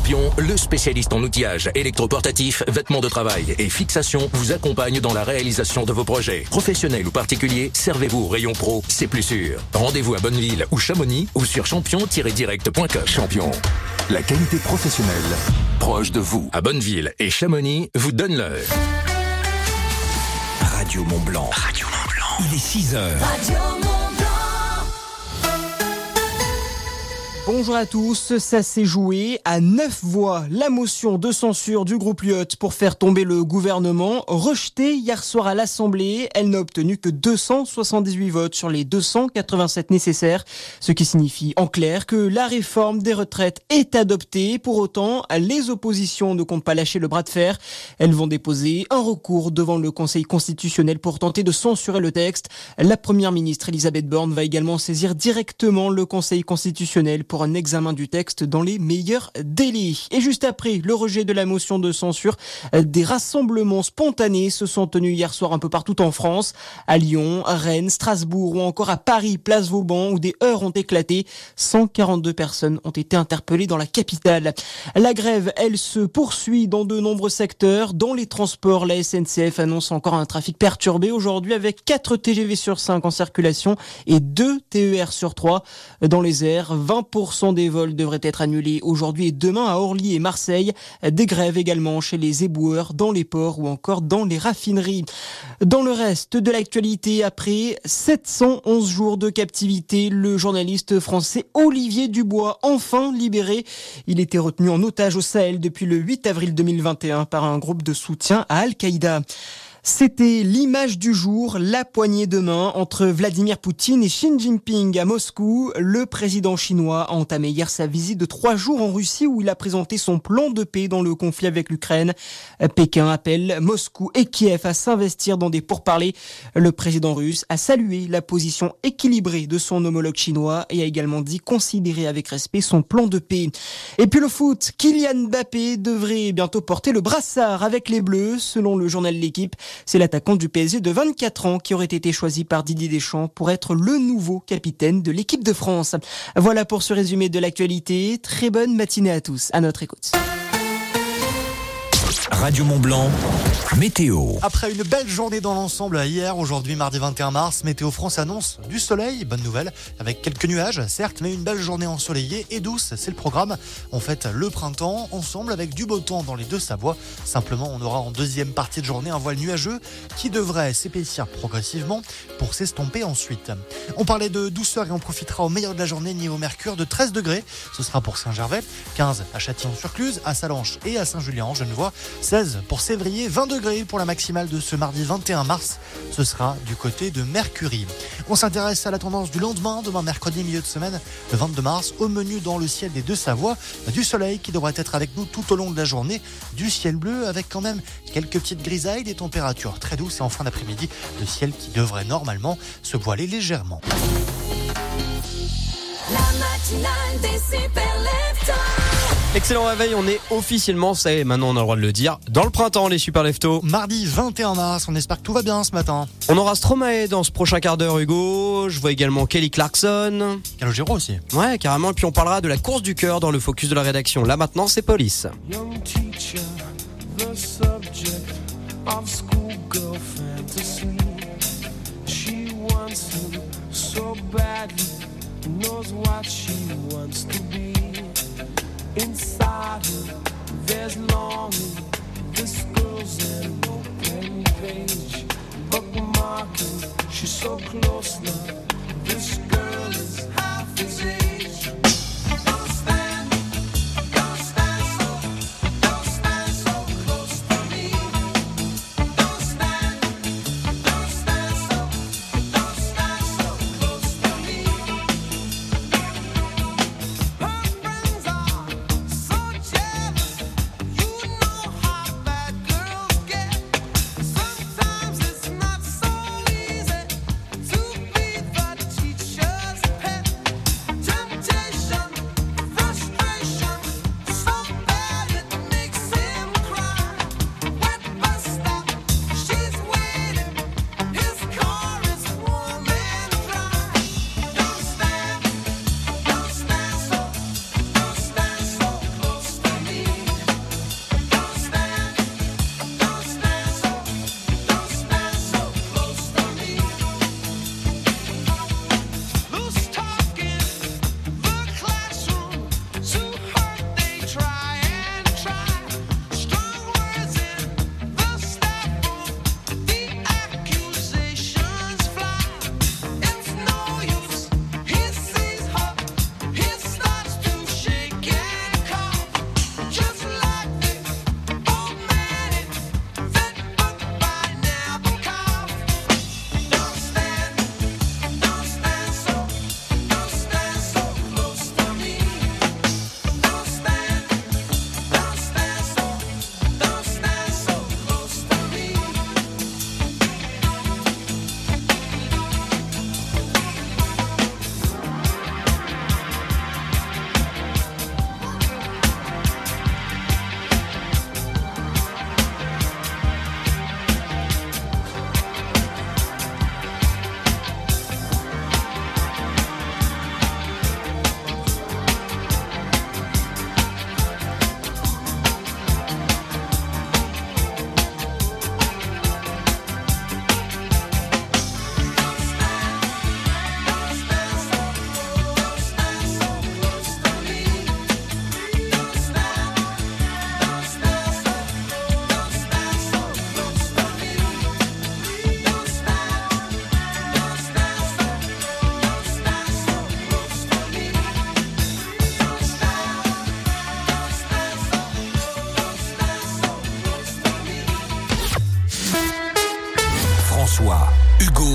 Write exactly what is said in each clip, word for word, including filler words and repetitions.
Champion, le spécialiste en outillage, électroportatif, vêtements de travail et fixation, vous accompagne dans la réalisation de vos projets. Professionnels ou particuliers, servez-vous au rayon pro, c'est plus sûr. Rendez-vous à Bonneville ou Chamonix ou sur champion tiret direct point com. Champion, la qualité professionnelle proche de vous. À Bonneville et Chamonix, vous donne l'heure. Radio Mont Blanc. Radio Mont Blanc. Il est six heures. Radio Mont Blanc. Bonjour à tous, ça s'est joué à neuf voix. La motion de censure du groupe Lyot pour faire tomber le gouvernement, rejetée hier soir à l'Assemblée. Elle n'a obtenu que deux cent soixante-dix-huit votes sur les deux cent quatre-vingt-sept nécessaires. Ce qui signifie en clair que la réforme des retraites est adoptée. Pour autant, les oppositions ne comptent pas lâcher le bras de fer. Elles vont déposer un recours devant le Conseil constitutionnel pour tenter de censurer le texte. La première ministre Elisabeth Borne va également saisir directement le Conseil constitutionnel pour un examen du texte dans les meilleurs délais. Et juste après le rejet de la motion de censure, des rassemblements spontanés se sont tenus hier soir un peu partout en France, à Lyon, à Rennes, Strasbourg ou encore à Paris, place Vauban, où des heurts ont éclaté. cent quarante-deux personnes ont été interpellées dans la capitale. La grève, elle, se poursuit dans de nombreux secteurs. Dans les transports, la S N C F annonce encore un trafic perturbé aujourd'hui avec quatre T G V sur cinq en circulation et deux T E R sur trois. Dans les airs, vingt pour cent des vols devraient être annulés aujourd'hui et demain à Orly et Marseille. Des grèves également chez les éboueurs, dans les ports ou encore dans les raffineries. Dans le reste de l'actualité, après sept cent onze jours de captivité, le journaliste français Olivier Dubois, enfin libéré. Il était retenu en otage au Sahel depuis le huit avril deux mille vingt et un par un groupe de soutien à Al-Qaïda. C'était l'image du jour, la poignée de main entre Vladimir Poutine et Xi Jinping à Moscou. Le président chinois a entamé hier sa visite de trois jours en Russie où il a présenté son plan de paix dans le conflit avec l'Ukraine. Pékin appelle Moscou et Kiev à s'investir dans des pourparlers. Le président russe a salué la position équilibrée de son homologue chinois et a également dit considérer avec respect son plan de paix. Et puis le foot, Kylian Mbappé devrait bientôt porter le brassard avec les Bleus, selon le journal L'Équipe. C'est l'attaquant du P S G de vingt-quatre ans qui aurait été choisi par Didier Deschamps pour être le nouveau capitaine de l'équipe de France. Voilà pour ce résumé de l'actualité. Très bonne matinée à tous. À notre écoute. Radio Mont Blanc, météo. Après une belle journée dans l'ensemble hier, aujourd'hui mardi vingt et un mars, Météo France annonce du soleil, bonne nouvelle, avec quelques nuages, certes, mais une belle journée ensoleillée et douce, c'est le programme. On fête le printemps ensemble avec du beau temps dans les deux Savoies. Simplement, on aura en deuxième partie de journée un voile nuageux qui devrait s'épaissir progressivement pour s'estomper ensuite. On parlait de douceur et on profitera au meilleur de la journée niveau mercure de treize degrés. Ce sera pour Saint-Gervais, quinze à Châtillon-sur-Cluse, à Sallanches et à Saint-Julien-en-Genevois. seize pour Sévrier, vingt degrés pour la maximale de ce mardi vingt et un mars. Ce sera du côté de Mercury. On s'intéresse à la tendance du lendemain, demain mercredi milieu de semaine, le vingt-deux mars. Au menu dans le ciel des deux Savoies, du soleil qui devrait être avec nous tout au long de la journée, du ciel bleu avec quand même quelques petites grisailles, des températures très douces et en fin d'après-midi, le ciel qui devrait normalement se voiler légèrement. La matinale des super leftos. Excellent réveil, on est officiellement, ça y est, maintenant on a le droit de le dire, dans le printemps les super leftos. Mardi vingt et un mars, on espère que tout va bien ce matin. On aura Stromae dans ce prochain quart d'heure, Hugo. Je vois également Kelly Clarkson. Calogero aussi. Ouais, carrément. Et puis on parlera de la course du cœur dans le focus de la rédaction. Là maintenant, c'est Police. Young teacher, the subject of schoolgirl fantasy. She wants him so badly, knows what she wants to be. Inside her, there's longing. This girl's an open page, bookmarking. She's so close now. This girl is half his age. Don't stand, don't stand so, don't stand so close to me. Don't stand, don't stand so, don't stand so close to me. Her friends are so jealous, you know how bad girls get. Sometimes it's not so easy to be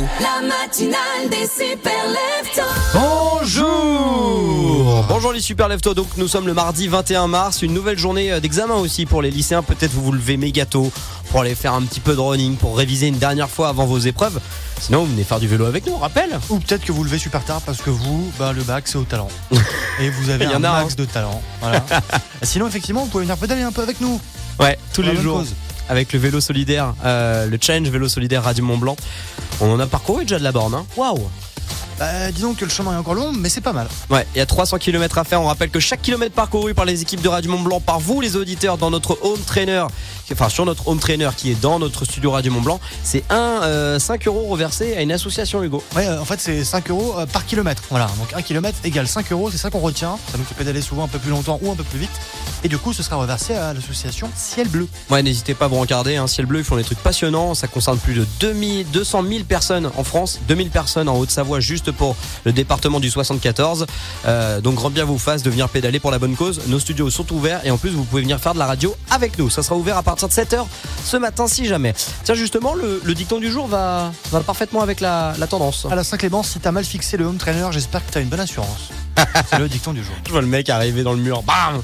La matinale des super leftos. Bonjour Bonjour les super leftos, donc nous sommes le mardi vingt et un mars, une nouvelle journée d'examen aussi pour les lycéens. Peut-être vous vous levez méga tôt pour aller faire un petit peu de running, pour réviser une dernière fois avant vos épreuves. Sinon vous venez faire du vélo avec nous, on rappelle. Ou peut-être que vous levez super tard parce que vous, bah, le bac c'est au talent. Et vous avez Il y un en a max un. de talent. Voilà. Sinon effectivement vous pouvez venir pédaler un peu avec nous. Ouais, tous Pour la les bonne jours. cause. Avec le vélo solidaire, euh, le challenge vélo solidaire Radio Mont Blanc. On en a parcouru déjà de la borne, hein. Waouh. Bah, disons que le chemin est encore long, mais c'est pas mal. Ouais, il y a trois cents kilomètres à faire. On rappelle que chaque kilomètre parcouru par les équipes de Radio Mont Blanc, par vous les auditeurs, dans notre home trainer, enfin sur notre home trainer qui est dans notre studio Radio Mont Blanc, c'est un, euh, cinq euros reversés à une association, Hugo. Ouais, euh, en fait c'est cinq euros euh, par kilomètre. Voilà, donc un kilomètre égale cinq euros, c'est ça qu'on retient. Ça nous fait pédaler souvent un peu plus longtemps ou un peu plus vite. Et du coup, ce sera reversé à l'association Ciel Bleu. Ouais, n'hésitez pas à vous regarder, hein. Ciel Bleu, ils font des trucs passionnants. Ça concerne plus de deux mille, deux cent mille personnes en France, deux mille personnes en Haute-Savoie juste pour le département du soixante-quatorze. Euh, donc grand bien vous fasse de venir pédaler pour la bonne cause. Nos studios sont ouverts et en plus vous pouvez venir faire de la radio avec nous. Ça sera ouvert à partir de sept heures ce matin si jamais. Tiens, justement, le, le dicton du jour va, va parfaitement avec la, la tendance. À la Saint-Clément, si t'as mal fixé le home trainer, j'espère que t'as une bonne assurance. C'est le dicton du jour. Je vois le mec arriver dans le mur. Bam.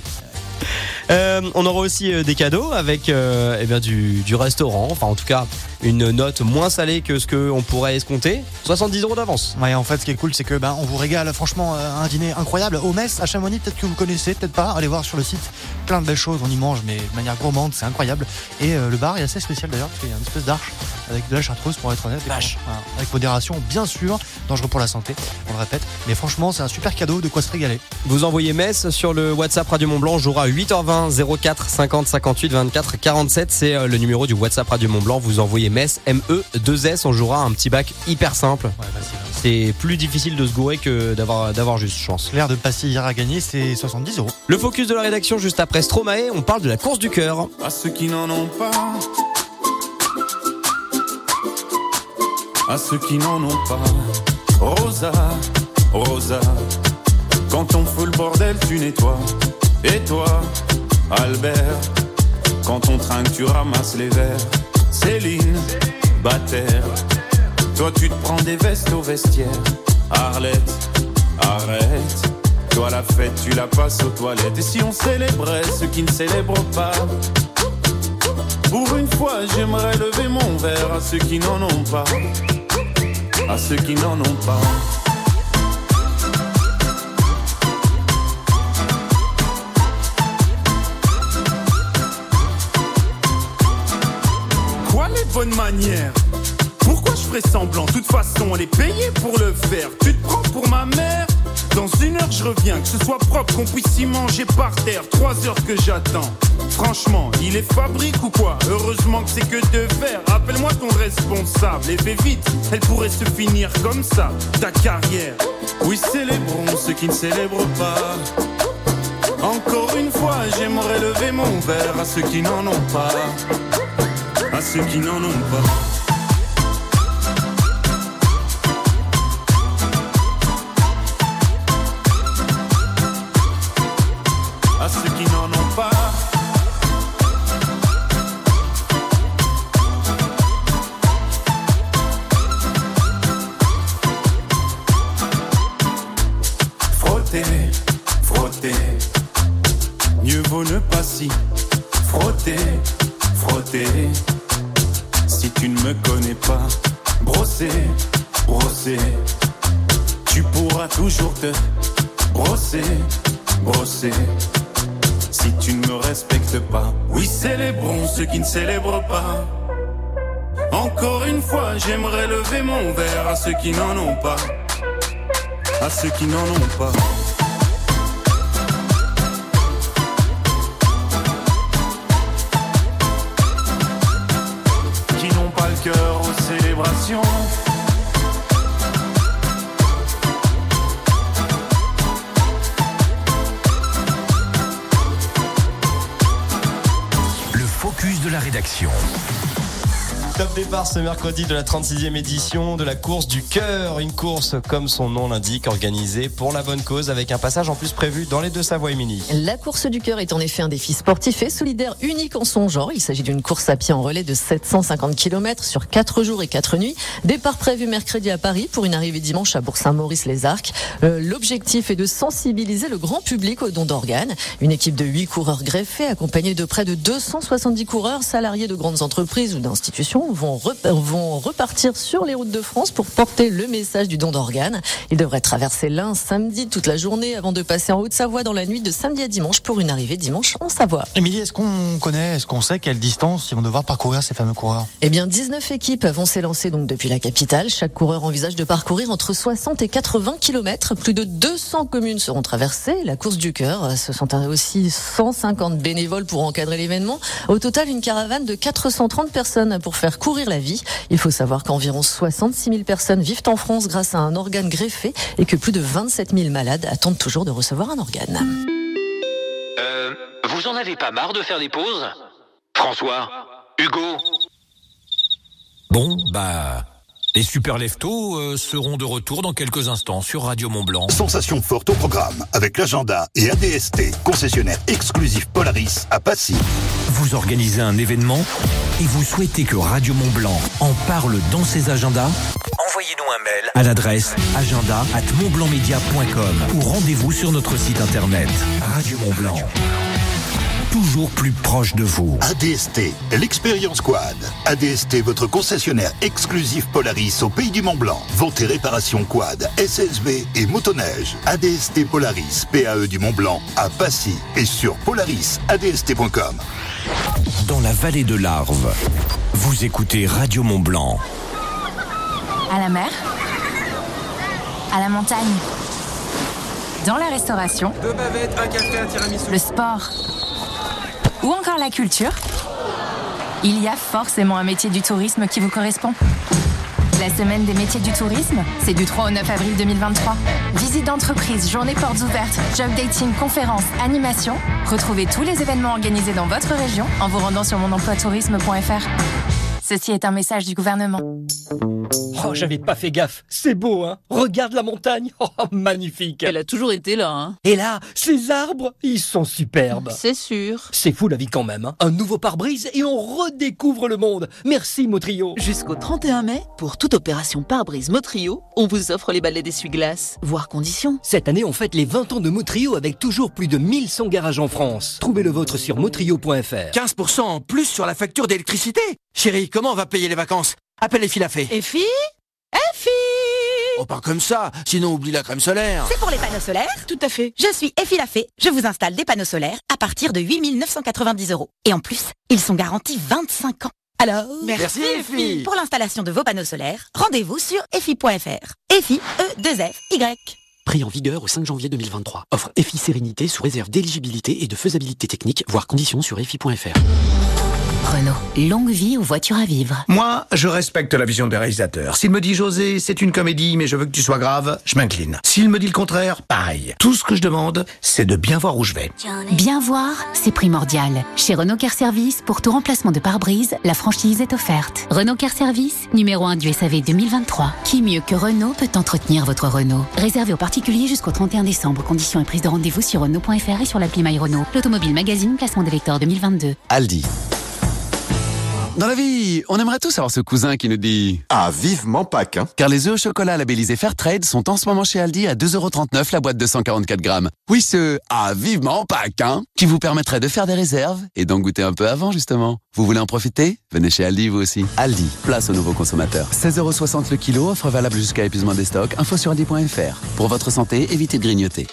Euh, on aura aussi euh, des cadeaux avec euh, eh bien, du, du restaurant, enfin en tout cas une note moins salée que ce qu'on pourrait escompter. soixante-dix euros d'avance. Ouais, en fait, ce qui est cool, c'est que ben, on vous régale franchement euh, un dîner incroyable au Metz, à Chamonix. Peut-être que vous connaissez, peut-être pas. Allez voir sur le site, plein de belles choses. On y mange, mais de manière gourmande, c'est incroyable. Et euh, le bar est assez spécial d'ailleurs, parce qu'il y a une espèce d'arche avec de la chartreuse, pour être honnête. Et Vache. voilà, avec modération, bien sûr, dangereux pour la santé, on le répète. Mais franchement, c'est un super cadeau, de quoi se régaler. Vous envoyez Metz sur le WhatsApp Radio Mont Blanc. Jouera à huit heures vingt, zéro quatre, cinquante, cinquante-huit, vingt-quatre, quarante-sept. C'est euh, le numéro du WhatsApp Radio Mont Blanc. Vous envoyez Metz, M E deux S. On jouera un petit bac hyper simple. Ouais, facile. C'est plus difficile de se gourer que d'avoir, d'avoir juste chance. L'air de passer hier à gagner, c'est soixante-dix euros. Le focus de la rédaction juste après Stromae. On parle de la course du cœur. À ceux qui n'en ont pas, à ceux qui n'en ont pas. Rosa, Rosa, quand on fout le bordel, tu nettoies. Et toi, Albert, quand on trinque, tu ramasses les verres. Céline, Bataire, toi tu te prends des vestes au vestiaire. Arlette, arrête, toi la fête, tu la passes aux toilettes. Et si on célébrait ceux qui ne célèbrent pas? Pour une fois, j'aimerais lever mon verre à ceux qui n'en ont pas. À ceux qui n'en ont pas. Quoi les bonnes manières? Pourquoi je ferais semblant? De toute façon, elle est payée pour le faire. Tu te prends pour ma mère? Dans une heure je reviens, que ce soit propre, qu'on puisse y manger par terre. Trois heures que j'attends. Franchement, il est fabrique ou quoi? Heureusement que c'est que de verre. Appelle-moi ton responsable et fais vite, elle pourrait se finir comme ça, ta carrière. Oui, célébrons ceux qui ne célèbrent pas. Encore une fois, j'aimerais lever mon verre à ceux qui n'en ont pas. À ceux qui n'en ont pas. À ceux qui n'en ont pas. Frotter, frotter, mieux vaut ne pas s'y frotter, frotter. Si tu ne me connais pas, brosser, brosser, tu pourras toujours te brosser, brosser. Si tu ne me respectes pas, oui, célébrons ceux qui ne célèbrent pas. Encore une fois, j'aimerais lever mon verre à ceux qui n'en ont pas. À ceux qui n'en ont pas. Qui n'ont pas le cœur aux célébrations. Le focus de la rédaction. Top départ ce mercredi de la trente-sixième édition de la course du cœur. Une course, comme son nom l'indique, organisée pour la bonne cause avec un passage en plus prévu dans les Deux-Savoie, Émilie. La course du cœur est en effet un défi sportif et solidaire unique en son genre. Il s'agit d'une course à pied en relais de sept cent cinquante kilomètres sur quatre jours et quatre nuits. Départ prévu mercredi à Paris pour une arrivée dimanche à Bourg-Saint-Maurice-les-Arcs. Euh, l'objectif est de sensibiliser le grand public aux dons d'organes. Une équipe de huit coureurs greffés accompagnée de près de deux cent soixante-dix coureurs salariés de grandes entreprises ou d'institutions Vont, rep- vont repartir sur les routes de France pour porter le message du don d'organes. Ils devraient traverser l'Ain samedi toute la journée avant de passer en Haute-Savoie dans la nuit de samedi à dimanche pour une arrivée dimanche en Savoie. Émilie, est-ce qu'on connaît, est-ce qu'on sait quelle distance ils vont devoir parcourir ces fameux coureurs? Eh bien, dix-neuf équipes vont s'élancer donc depuis la capitale. Chaque coureur envisage de parcourir entre soixante et quatre-vingts kilomètres. Plus de deux cents communes seront traversées. La course du cœur, ce sont aussi cent cinquante bénévoles pour encadrer l'événement. Au total, une caravane de quatre cent trente personnes pour faire courir la vie. Il faut savoir qu'environ soixante-six mille personnes vivent en France grâce à un organe greffé et que plus de vingt-sept mille malades attendent toujours de recevoir un organe. Euh, vous en avez pas marre de faire des pauses? François? Hugo? Bon, bah... les super leftos euh, seront de retour dans quelques instants sur Radio Mont-Blanc. Sensation forte au programme avec l'agenda et A D S T, concessionnaire exclusif Polaris à Passy. Vous organisez un événement et vous souhaitez que Radio Mont-Blanc en parle dans ses agendas? Envoyez-nous un mail à l'adresse agenda arobase montblancmedia point com ou rendez-vous sur notre site internet. Radio Mont-Blanc, toujours plus proche de vous. A D S T, l'expérience quad. A D S T, votre concessionnaire exclusif Polaris au pays du Mont-Blanc. Vente et réparation quad, S S B et motoneige. A D S T Polaris, P A E du Mont-Blanc à Passy et sur polaris a d s t point com. Dans la vallée de l'Arve, vous écoutez Radio Mont-Blanc. À la mer, à la montagne, dans la restauration, Deux bavettes, un café, un tiramisu. le sport ou encore la culture, il y a forcément un métier du tourisme qui vous correspond. La semaine des métiers du tourisme, c'est du trois au neuf avril deux mille vingt-trois. Visite d'entreprise, journée portes ouvertes, job dating, conférences, animations. Retrouvez tous les événements organisés dans votre région en vous rendant sur mon emploi tourisme point f r. Ceci est un message du gouvernement. Oh, j'avais pas fait gaffe. C'est beau, hein? Regarde la montagne. Oh, magnifique. Elle a toujours été là, hein? Et là, ces arbres, ils sont superbes. C'est sûr. C'est fou la vie quand même, hein? Un nouveau pare-brise et on redécouvre le monde. Merci Motrio. Jusqu'au trente et un mai, pour toute opération pare-brise Motrio, on vous offre les balais d'essuie-glace, voire conditions. Cette année, on fête les vingt ans de Motrio avec toujours plus de mille cent garages en France. Trouvez le vôtre sur motrio point f r. quinze pour cent en plus sur la facture d'électricité. Chérie, comment on va payer les vacances? Appelle les Filafé. Effi? Effi? Oh, pas comme ça, sinon oublie la crème solaire. C'est pour les panneaux solaires? Tout à fait. Je suis Effilafé. Je vous installe des panneaux solaires à partir de huit mille neuf cent quatre-vingt-dix euros. Et en plus, ils sont garantis vingt-cinq ans. Alors, merci Effi. Pour l'installation de vos panneaux solaires, rendez-vous sur effi point f r. Effi, E deux F Y. Prix en vigueur au cinq janvier deux mille vingt-trois. Offre Effi Sérénité sous réserve d'éligibilité et de faisabilité technique, voire conditions sur effi point f r. Renault, longue vie aux voitures à vivre. Moi, je respecte la vision des réalisateurs. S'il me dit José, c'est une comédie, mais je veux que tu sois grave, je m'incline. S'il me dit le contraire, pareil. Tout ce que je demande, c'est de bien voir où je vais. Bien voir, c'est primordial. Chez Renault Care Service, pour tout remplacement de pare-brise, la franchise est offerte. Renault Care Service, numéro un du S A V deux mille vingt-trois. Qui mieux que Renault peut entretenir votre Renault? Réservé aux particuliers jusqu'au trente et un décembre. Conditions et prise de rendez-vous sur Renault point f r et sur l'appli My Renault. L'Automobile Magazine, classement des lecteurs deux mille vingt-deux. Aldi. Dans la vie, on aimerait tous avoir ce cousin qui nous dit « Ah, vivement Pâques hein !» Car les œufs au chocolat labellisés Fairtrade sont en ce moment chez Aldi à deux euros trente-neuf la boîte de cent quarante-quatre grammes. Oui, ce « Ah, vivement Pâques hein !» qui vous permettrait de faire des réserves et d'en goûter un peu avant, justement. Vous voulez en profiter? Venez chez Aldi, vous aussi. Aldi, place aux nouveaux consommateurs. seize euros soixante le kilo, offre valable jusqu'à épuisement des stocks. Info sur aldi point f r. Pour votre santé, évitez de grignoter.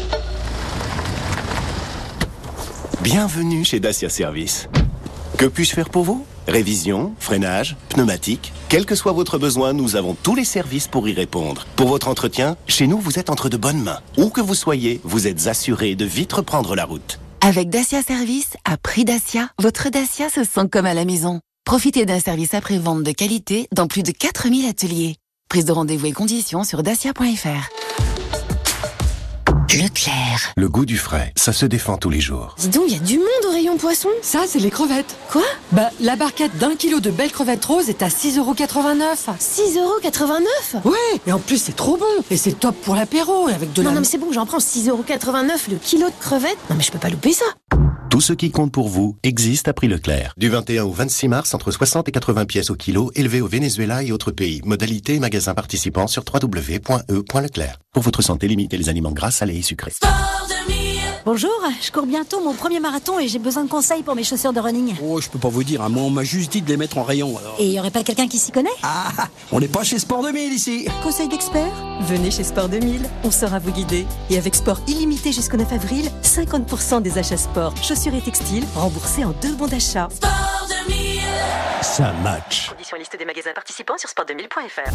Bienvenue chez Dacia Service. Que puis-je faire pour vous? Révision, freinage, pneumatique, quel que soit votre besoin, nous avons tous les services pour y répondre. Pour votre entretien, chez nous, vous êtes entre de bonnes mains. Où que vous soyez, vous êtes assuré de vite reprendre la route. Avec Dacia Service, à prix Dacia, votre Dacia se sent comme à la maison. Profitez d'un service après-vente de qualité dans plus de quatre mille ateliers. Prise de rendez-vous et conditions sur dacia point f r. Leclerc. Le goût du frais, ça se défend tous les jours. Dis donc, il y a du monde au rayon poisson. Ça, c'est les crevettes. Quoi? Bah, la barquette d'un kilo de belles crevettes roses est à six euros quatre-vingt-neuf. six euros quatre-vingt-neuf? Ouais, et en plus, c'est trop bon. Et c'est top pour l'apéro, avec de Non, la... non, mais c'est bon, j'en prends six euros quatre-vingt-neuf le kilo de crevettes. Non, mais je peux pas louper ça. Tout ce qui compte pour vous existe à prix Leclerc. Du vingt et un au vingt-six mars, entre soixante et quatre-vingts pièces au kilo, élevées au Venezuela et autres pays. Modalité et magasins participants sur w w w point e point leclerc. Pour votre santé, limitez les aliments gras, salés et sucrés. Bonjour, je cours bientôt mon premier marathon et j'ai besoin de conseils pour mes chaussures de running. Oh, je peux pas vous dire, hein. Moi on m'a juste dit de les mettre en rayon. Alors. Et il y aurait pas quelqu'un qui s'y connaît? Ah, on n'est pas chez Sport deux mille ici. Conseil d'expert? Venez chez Sport deux mille, on saura vous guider. Et avec Sport illimité jusqu'au neuf avril, cinquante pour cent des achats sport, chaussures et textiles remboursés en deux bons d'achat. Sport deux mille. Ça match. Conditions et liste des magasins participants sur sport deux mille point f r.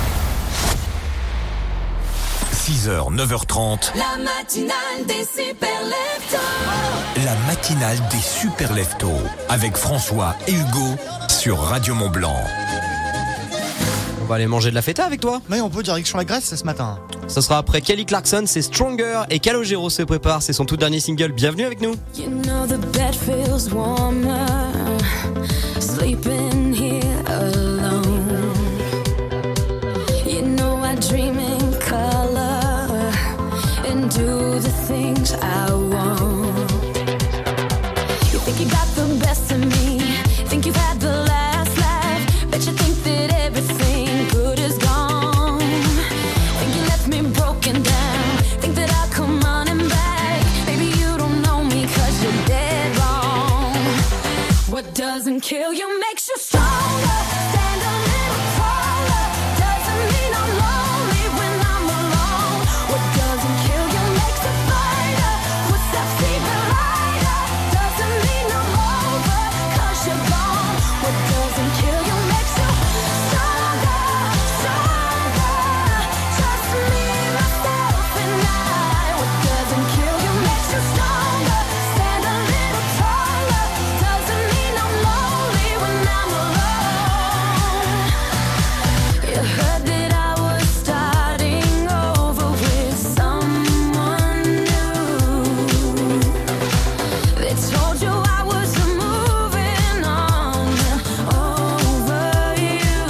six heures, neuf heures trente. La matinale des super leftos. La matinale des super leftos. Avec François et Hugo sur Radio Mont-Blanc. On va aller manger de la feta avec toi. Mais on peut direction la Grèce ce matin. Ça sera après Kelly Clarkson, c'est Stronger. Et Calogero se prépare, c'est son tout dernier single. Bienvenue avec nous. You know the bed feels warmer, sleeping here alone. You know I dream in color and do the things I want. You think you got the best of me, think you've had the last laugh, bet you think that everything good is gone. Think you left me broken down, think that I'll come running back. Maybe you don't know me 'cause you're dead wrong. What doesn't kill you makes you stronger. Stand a little taller. Doesn't mean I'm lonely when I'm alone. What doesn't kill you makes a fighter. Footsteps even lighter. Doesn't mean I'm over 'cause you're gone. What doesn't kill you makes you stronger, stronger. Just me, myself, and I. What doesn't kill you makes you stronger. Stand a little taller. Doesn't mean I'm lonely when I'm alone. You heard that I was starting over with someone new. They told you I was moving on over you.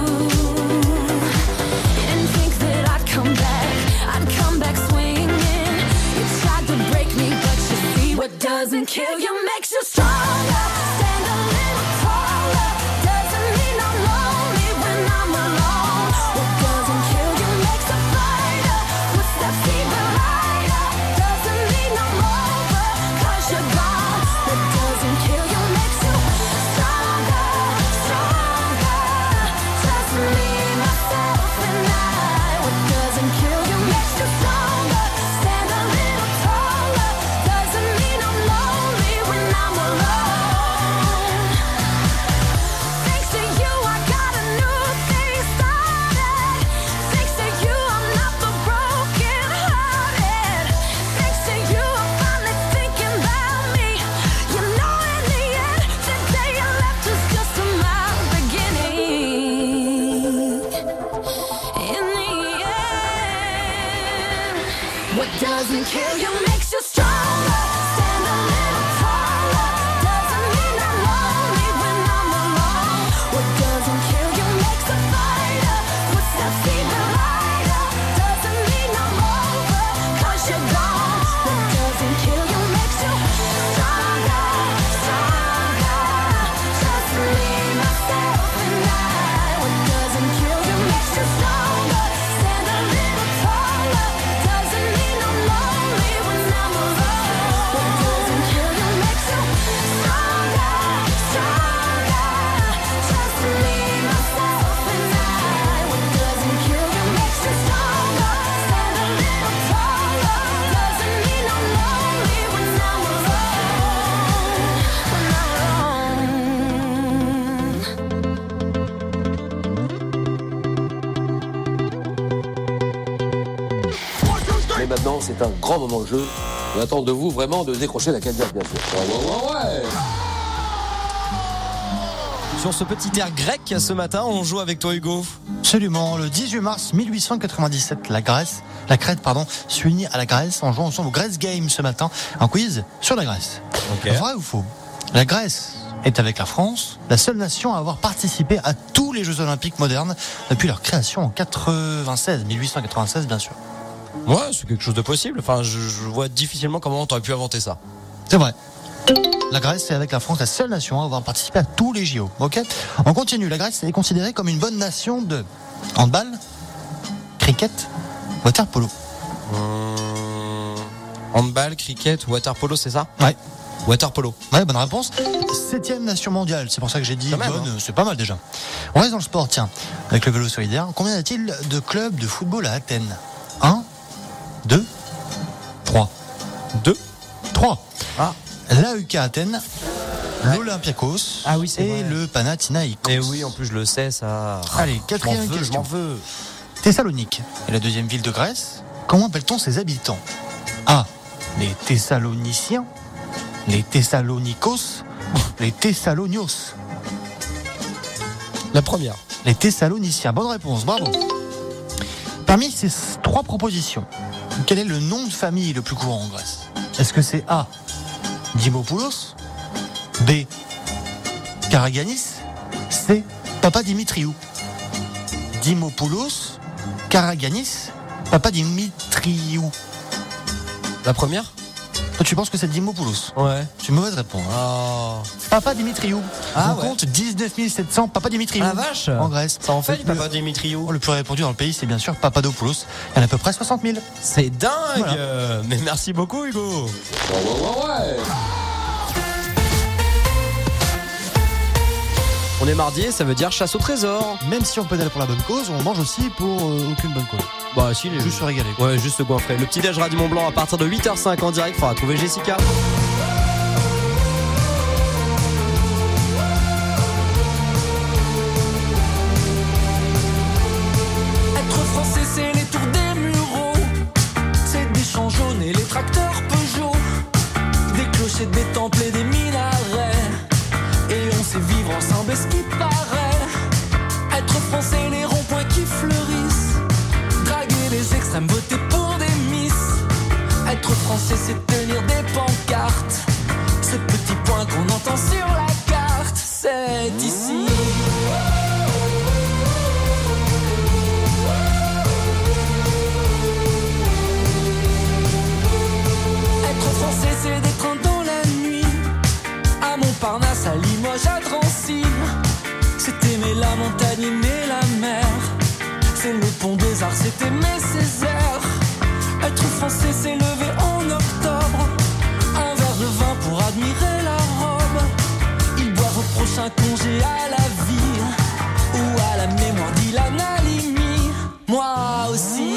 You didn't think that I'd come back, I'd come back swinging. You tried to break me, but you see what doesn't kill you makes you stronger. Stand a little taller. Doesn't mean I'm lonely when I'm alone. What doesn't kill you makes a fighter. Footsteps even lighter. Doesn't mean I'm over 'cause you're gone. What doesn't kill you makes you stronger, stronger. Just me, myself, and I. What doesn't kill you makes you stronger. Stand a little taller. Doesn't mean I'm lonely when I'm alone. Thanks to you, I got a new thing started. Thanks to you, I'm not the broken hearted. Thanks to you, I'm finally thinking about me. You know, in the end, the day you left was just my beginning. In the end, what doesn't kill you makes you stronger. Stand a little taller. Doesn't mean I'm lonely when I'm alone. What doesn't kill you makes a fighter. Footsteps even lighter. Doesn't mean I'm over 'cause you're gone. What doesn't kill you makes you stronger, stronger. Just me, myself, and I. What doesn't kill you makes you stronger. Stand a little taller. Doesn't mean I'm lonely when I'm alone. What doesn't kill you makes you stronger, stronger. Just me, myself, and I. What doesn't kill you makes you stronger. Stand a little taller. Doesn't mean I'm lonely when I'm alone. When I'm Mais maintenant, c'est un grand moment de jeu. On attend de vous vraiment de décrocher la Cadillac, bien sûr. Ouais, ouais, ouais, ouais. Sur ce petit air grec ce matin, on joue avec toi Hugo. Absolument, le dix-huit mars mille huit cent quatre-vingt-dix-sept, la Grèce la Crète, pardon, s'unit à la Grèce en jouant ensemble au Grèce Game ce matin. Un quiz sur la Grèce. Okay. Vrai ou faux? La Grèce est avec la France la seule nation à avoir participé à tous les Jeux Olympiques modernes depuis leur création en quatre-vingt-seize, mille huit cent quatre-vingt-seize bien sûr. Ouais, c'est quelque chose de possible. Enfin, je, je vois difficilement comment t'aurais pu inventer ça. C'est vrai. La Grèce est avec la France la seule nation à avoir participé à tous les J O. Ok. On continue. La Grèce est considérée comme une bonne nation de handball, cricket, water polo. Hum, handball, cricket, water polo, c'est ça? Ouais. Water polo. Ouais, bonne réponse. Septième nation mondiale. C'est pour ça que j'ai dit Quand même, bonne. hein. C'est pas mal déjà. On reste dans le sport. Tiens, avec le vélo solidaire. Combien y a-t-il de clubs de football à Athènes? Un, deux, trois. Deux, trois. Ah. L'A E K Athènes, ouais. L'Olympiakos ah oui, c'est et vrai. le Panathinaïkos. Et oui, en plus je le sais ça. Allez, quatrième je m'en veux, question. Je m'en veux. Thessalonique est la deuxième ville de Grèce. Comment appelle-t-on ses habitants? A. Les Thessaloniciens, les Thessalonikos, les Thessalonios. La première. Les Thessaloniciens. Bonne réponse, bravo. Parmi ces trois propositions, quel est le nom de famille le plus courant en Grèce? Est-ce que c'est A. Dimopoulos, B. Karaganis, C. Papadimitriou? Dimopoulos, Karaganis, Papadimitriou. La première? Toi, tu penses que c'est Dimopoulos? Ouais. C'est une mauvaise réponse. Oh. Papadimitriou. Ah, On ouais. compte dix-neuf mille sept cents Papadimitriou. Ah la vache. En Grèce. Ça en fait du Le- Papadimitriou. Le plus répandu dans le pays, c'est bien sûr Papadopoulos. Il y en a à peu près soixante mille. C'est dingue. Voilà. euh, Mais merci beaucoup Hugo. Ouais, ouais, ouais, ouais. On est mardi et ça veut dire chasse au trésor. Même si on pédale pour la bonne cause, on mange aussi pour euh, aucune bonne cause. Bah si, les Juste se régaler. Ouais, juste se goinfrer. Le petit déj Radio Mont Blanc à partir de huit heures cinq en direct. Faudra trouver Jessica. Être français, c'est les tours des Mureaux, c'est des champs jaunes et les tracteurs Peugeot, des clochers, des temples et des minarets. Et on sait vivre ensemble, ce qui paraît. Être français, les ronds-points qui fleurissent, draguer les extrêmes, voter pour des miss. Être français, c'est tenir des pancartes, ces petits points qu'on entend sur la carte. C'est ici. Être français, c'est des trains dans la nuit, à Montparnasse, à Limoges, à Drancy. C'est aimer la montagne, aimer la mer. C'est le pont des Arts, c'est aimer Césaire. Être français, c'est lever en octobre un verre de vin pour admirer la robe. Ils boivent au prochain congé à la vie ou à la mémoire d'Ilan Halimi. Moi aussi.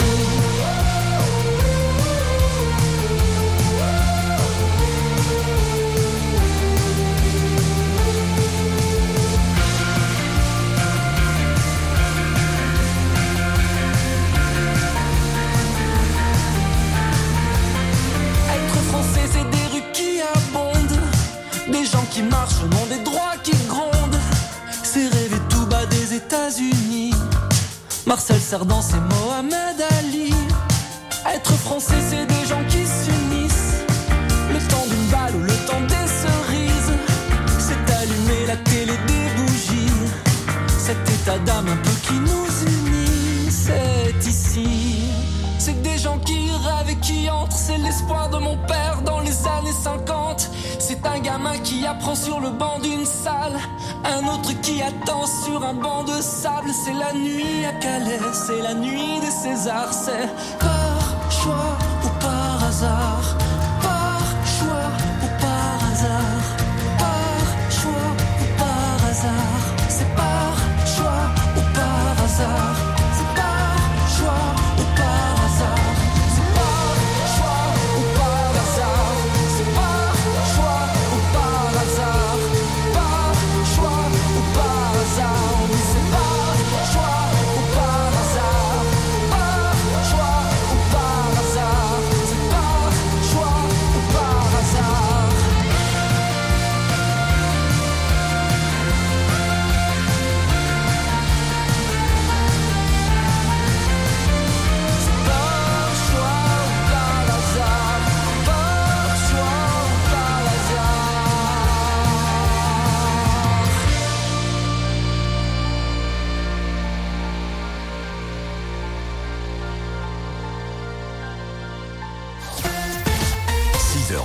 Des gens qui marchent au nom des droits qui grondent. C'est rêver tout bas des États-Unis. Marcel Cerdan, c'est Mohamed Ali. Être français, c'est des gens qui s'unissent. Le temps d'une balle ou le temps des cerises. C'est allumer la télé des bougies. Cet état d'âme un peu qui nous unit. C'est ici. C'est des gens qui rêvent et qui entrent. C'est l'espoir de mon père dans les années cinquante. C'est un gamin qui apprend sur le banc d'une salle, un autre qui attend sur un banc de sable. C'est la nuit à Calais, c'est la nuit des Césars. C'est par choix ou par hasard, par choix ou par hasard, par choix ou par hasard. C'est par choix ou par hasard. C'est par choix ou par hasard. C'est par choix ou par hasard. C'est par choix ou par hasard. Par choix ou par hasard. Oui, c'est par choix ou par hasard. Par choix ou par hasard.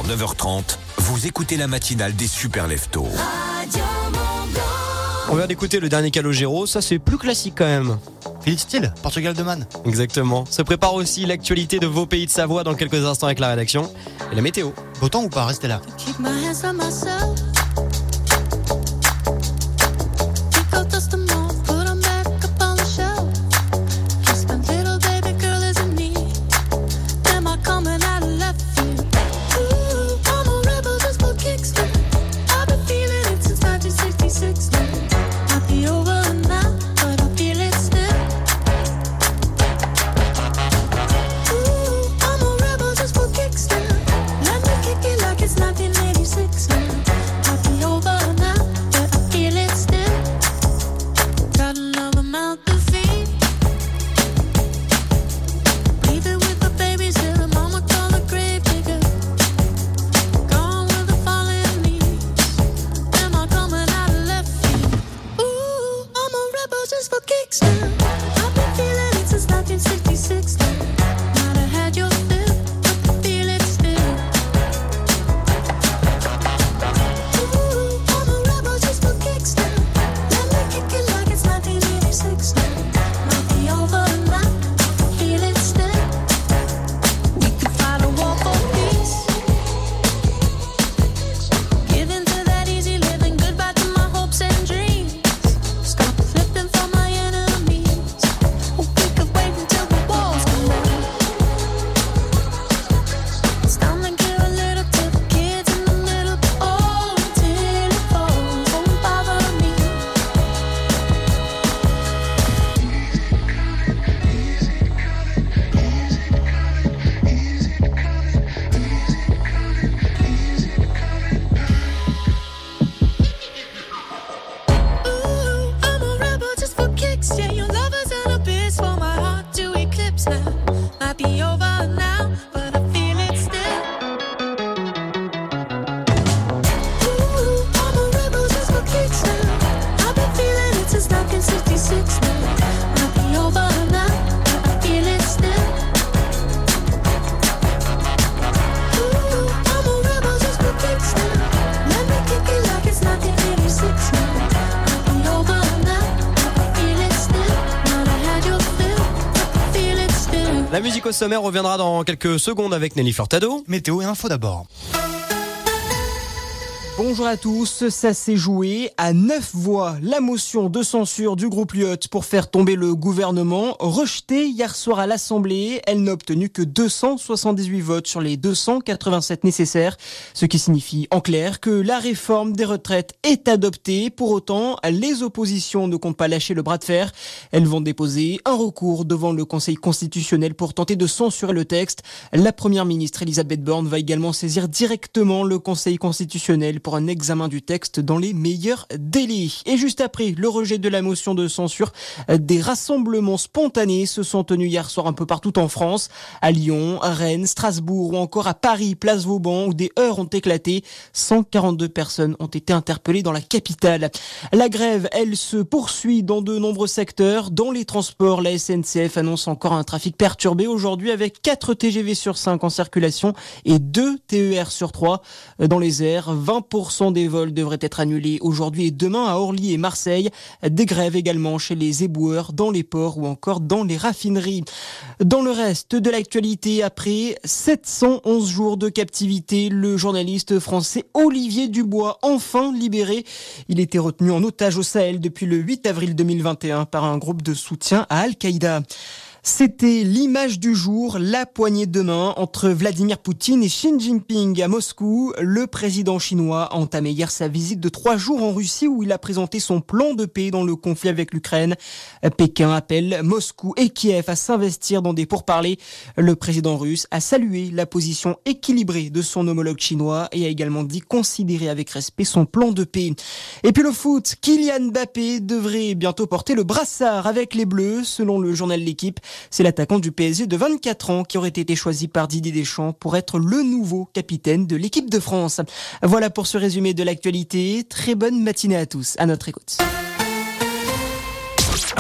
neuf heures trente, vous écoutez la matinale des Super Leftos. On vient d'écouter le dernier Calogero, ça c'est plus classique quand même. Philippe Steele, Portugal de Man. Exactement. Se prépare aussi l'actualité de vos pays de Savoie dans quelques instants avec la rédaction. Et la météo. Beau temps ou pas? Restez là. La musique au sommaire reviendra dans quelques secondes avec Nelly Furtado. Météo et info d'abord. Bonjour à tous, ça s'est joué à neuf voix. La motion de censure du groupe Lyot pour faire tomber le gouvernement, rejetée hier soir à l'Assemblée. Elle n'a obtenu que deux cent soixante-dix-huit votes sur les deux cent quatre-vingt-sept nécessaires. Ce qui signifie en clair que la réforme des retraites est adoptée. Pour autant, les oppositions ne comptent pas lâcher le bras de fer. Elles vont déposer un recours devant le Conseil constitutionnel pour tenter de censurer le texte. La première ministre Elisabeth Borne va également saisir directement le Conseil constitutionnel pour un examen du texte dans les meilleurs délais. Et juste après le rejet de la motion de censure, des rassemblements spontanés se sont tenus hier soir un peu partout en France, à Lyon, à Rennes, Strasbourg ou encore à Paris, place Vauban, où des heurts ont éclaté. cent quarante-deux personnes ont été interpellées dans la capitale. La grève, elle, se poursuit dans de nombreux secteurs. Dans les transports, la S N C F annonce encore un trafic perturbé aujourd'hui avec quatre T G V sur cinq en circulation et deux T E R sur trois. Dans les airs, vingt pour cent des vols devraient être annulés aujourd'hui et demain à Orly et Marseille. Des grèves également chez les éboueurs, dans les ports ou encore dans les raffineries. Dans le reste de l'actualité, après sept cent onze jours de captivité, le journaliste français Olivier Dubois, enfin libéré. Il était retenu en otage au Sahel depuis le huit avril deux mille vingt et un par un groupe de soutien à Al-Qaïda. C'était l'image du jour, la poignée de main entre Vladimir Poutine et Xi Jinping à Moscou. Le président chinois a entamé hier sa visite de trois jours en Russie où il a présenté son plan de paix dans le conflit avec l'Ukraine. Pékin appelle Moscou et Kiev à s'investir dans des pourparlers. Le président russe a salué la position équilibrée de son homologue chinois et a également dit considérer avec respect son plan de paix. Et puis le foot, Kylian Mbappé devrait bientôt porter le brassard avec les Bleus, selon le journal L'Équipe. C'est l'attaquant du P S G de vingt-quatre ans qui aurait été choisi par Didier Deschamps pour être le nouveau capitaine de l'équipe de France. Voilà pour ce résumé de l'actualité. Très bonne matinée à tous. À notre écoute.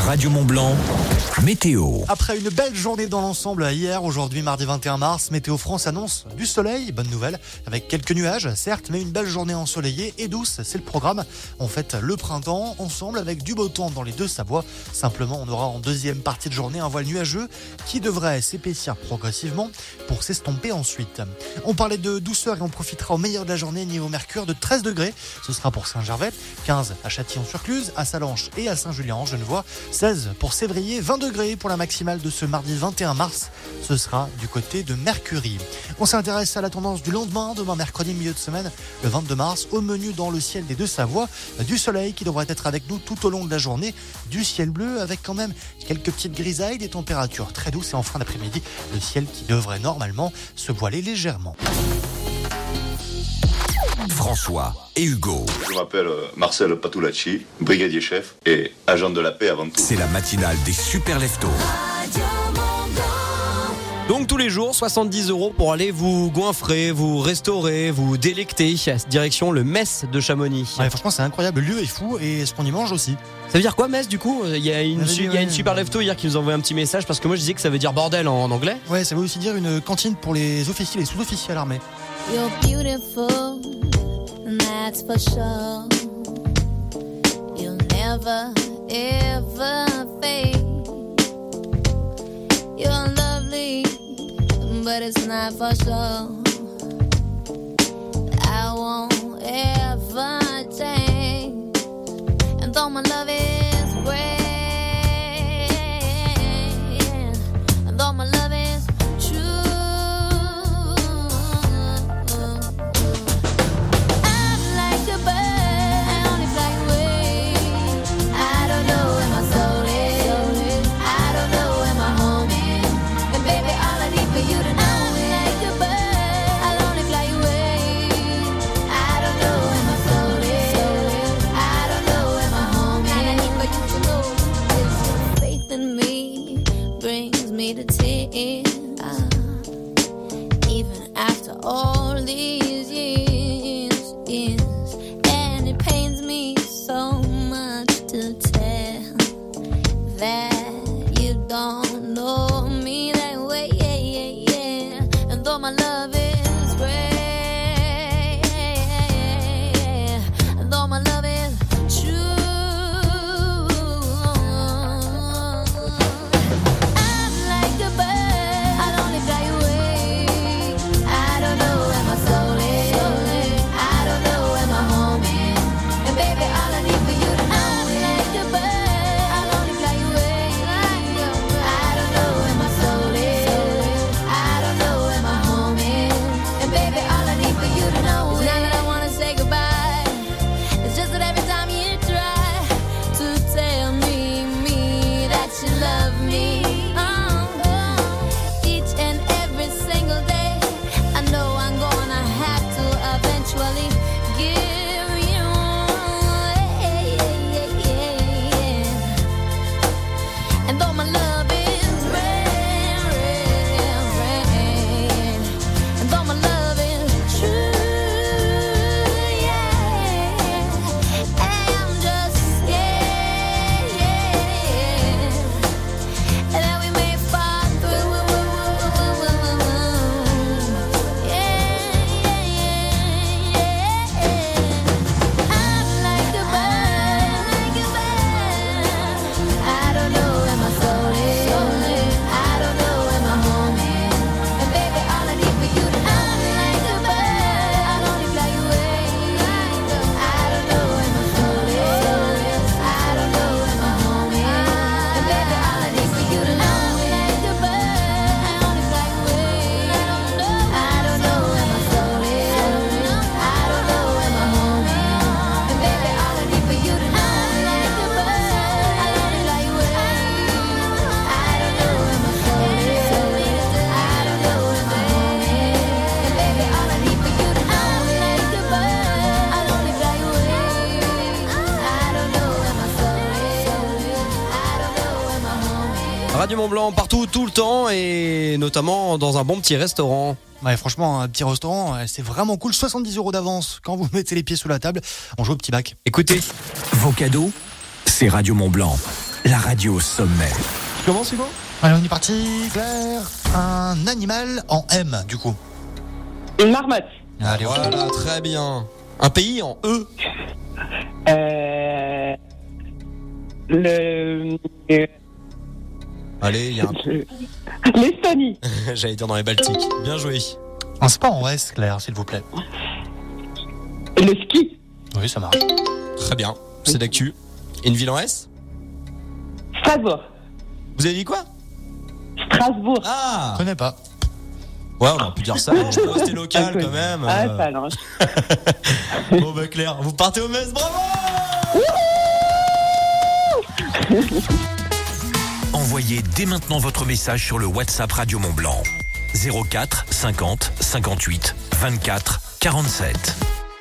Radio Mont-Blanc, météo. Après une belle journée dans l'ensemble hier, aujourd'hui mardi vingt et un mars, Météo France annonce du soleil, bonne nouvelle, avec quelques nuages, certes, mais une belle journée ensoleillée et douce, c'est le programme. On fête le printemps ensemble avec du beau temps dans les deux Savoies. Simplement, on aura en deuxième partie de journée un voile nuageux qui devrait s'épaissir progressivement pour s'estomper ensuite. On parlait de douceur et on profitera au meilleur de la journée niveau mercure de treize degrés. Ce sera pour Saint-Gervais, quinze à Châtillon-sur-Cluse, à Sallanches et à Saint-Julien-en-Genevois, seize pour Sévrier, vingt degrés pour la maximale de ce mardi vingt et un mars. Ce sera du côté de Mercury. On s'intéresse à la tendance du lendemain, demain mercredi milieu de semaine, le vingt-deux mars, au menu dans le ciel des deux Savoies, du soleil qui devrait être avec nous tout au long de la journée, du ciel bleu avec quand même quelques petites grisailles, des températures très douces et en fin d'après-midi, le ciel qui devrait normalement se voiler légèrement. François et Hugo. Je m'appelle Marcel Patulacci, brigadier chef et agent de la paix avant tout. C'est la matinale des super leftos. Donc tous les jours, soixante-dix euros pour aller vous goinfrer, vous restaurer, vous délecter. Direction le Mess de Chamonix. Ouais, franchement, c'est incroyable. Le lieu est fou et ce qu'on y mange aussi. Ça veut dire quoi, Mess, du coup? Il y a une, su- il y a une super lefto hier qui nous a envoyé un petit message parce que moi je disais que ça veut dire bordel en, en anglais. Ouais, ça veut aussi dire une cantine pour les officiers, les sous-officiers à l'armée. You're beautiful, and that's for sure. You'll never, ever fade. You're lovely, but it's not for sure. I won't ever change. And though my love is great, and though my love is true, I'm like a bird, I only fly away. I don't know where my soul is, I don't know where my home is. And baby, all I need for you to know is like a bird, I'll only fly away. I don't know where my soul is, I don't know where my home is. All I need for you to know is your faith in me brings me to tears. Even after all these years, years, and it pains me so much to tell that you don't know me that way, yeah, yeah, yeah. And though my love is great, and though my love is true, I'm like a bird, I'll only fly away. I don't know where my soul is, I don't know where my home is. And baby, all I need for you to know is like a bird, I'll only fly away. I don't know where my soul is, I don't know where my home is. And baby, all I need for you to know is not that I wanna say goodbye. It's just that every time you try to tell me, me that you love me, oh, each and every single day, I know I'm gonna have to eventually give you away. And though my love is rare, rare, rare, and though my love is true, yeah, I'm just scared, yeah, that we may fall through, yeah, yeah, yeah. I'm like a bird, like a bird. I don't know where my soul is, I don't know where my home is. And baby, all I need for you to know is like a bird, I'll only fly away. I don't know where my soul is, I don't know where my home is. And baby, all I need for you to know is like a bird, I'll only fly away. I don't know where my soul is, I don't know where my home is. And baby, all I need for you to know is like a bird, I'll only fly away. I don't know where my soul is, I don't know where my home is. And baby, all I need for you to know is like a bird, I'll only fly away. I don't know where my soul is, I don't know where my home is. Radio Mont-Blanc partout, tout le temps et notamment dans un bon petit restaurant. Ouais, franchement, un petit restaurant, c'est vraiment cool. soixante-dix euros d'avance quand vous mettez les pieds sous la table. On joue au petit bac. Écoutez, Vos cadeaux, c'est Radio Mont-Blanc. la radio au sommet. Comment, Hugo? Allez, on est parti, Claire. Un animal en M, du coup. Une marmotte. Allez, voilà, très bien. Un pays en E. Euh... Le... euh, Allez, il y a un... L'Estonie. J'allais dire dans les Baltiques. Bien joué. Un sport en S, Claire, s'il vous plaît. Le ski. Oui, ça marche. Très bien, c'est d'actu. Une ville en S? Strasbourg. Vous avez dit quoi? Strasbourg. Ah, Je connais pas. ouais, on aurait pu dire ça, mais je peux rester local quand même. Ah, euh. ça, non. Bon, bah Claire, vous partez au Metz, bravo! Envoyez dès maintenant votre message sur le WhatsApp Radio Mont Blanc. zéro quatre cinquante cinquante-huit vingt-quatre quarante-sept.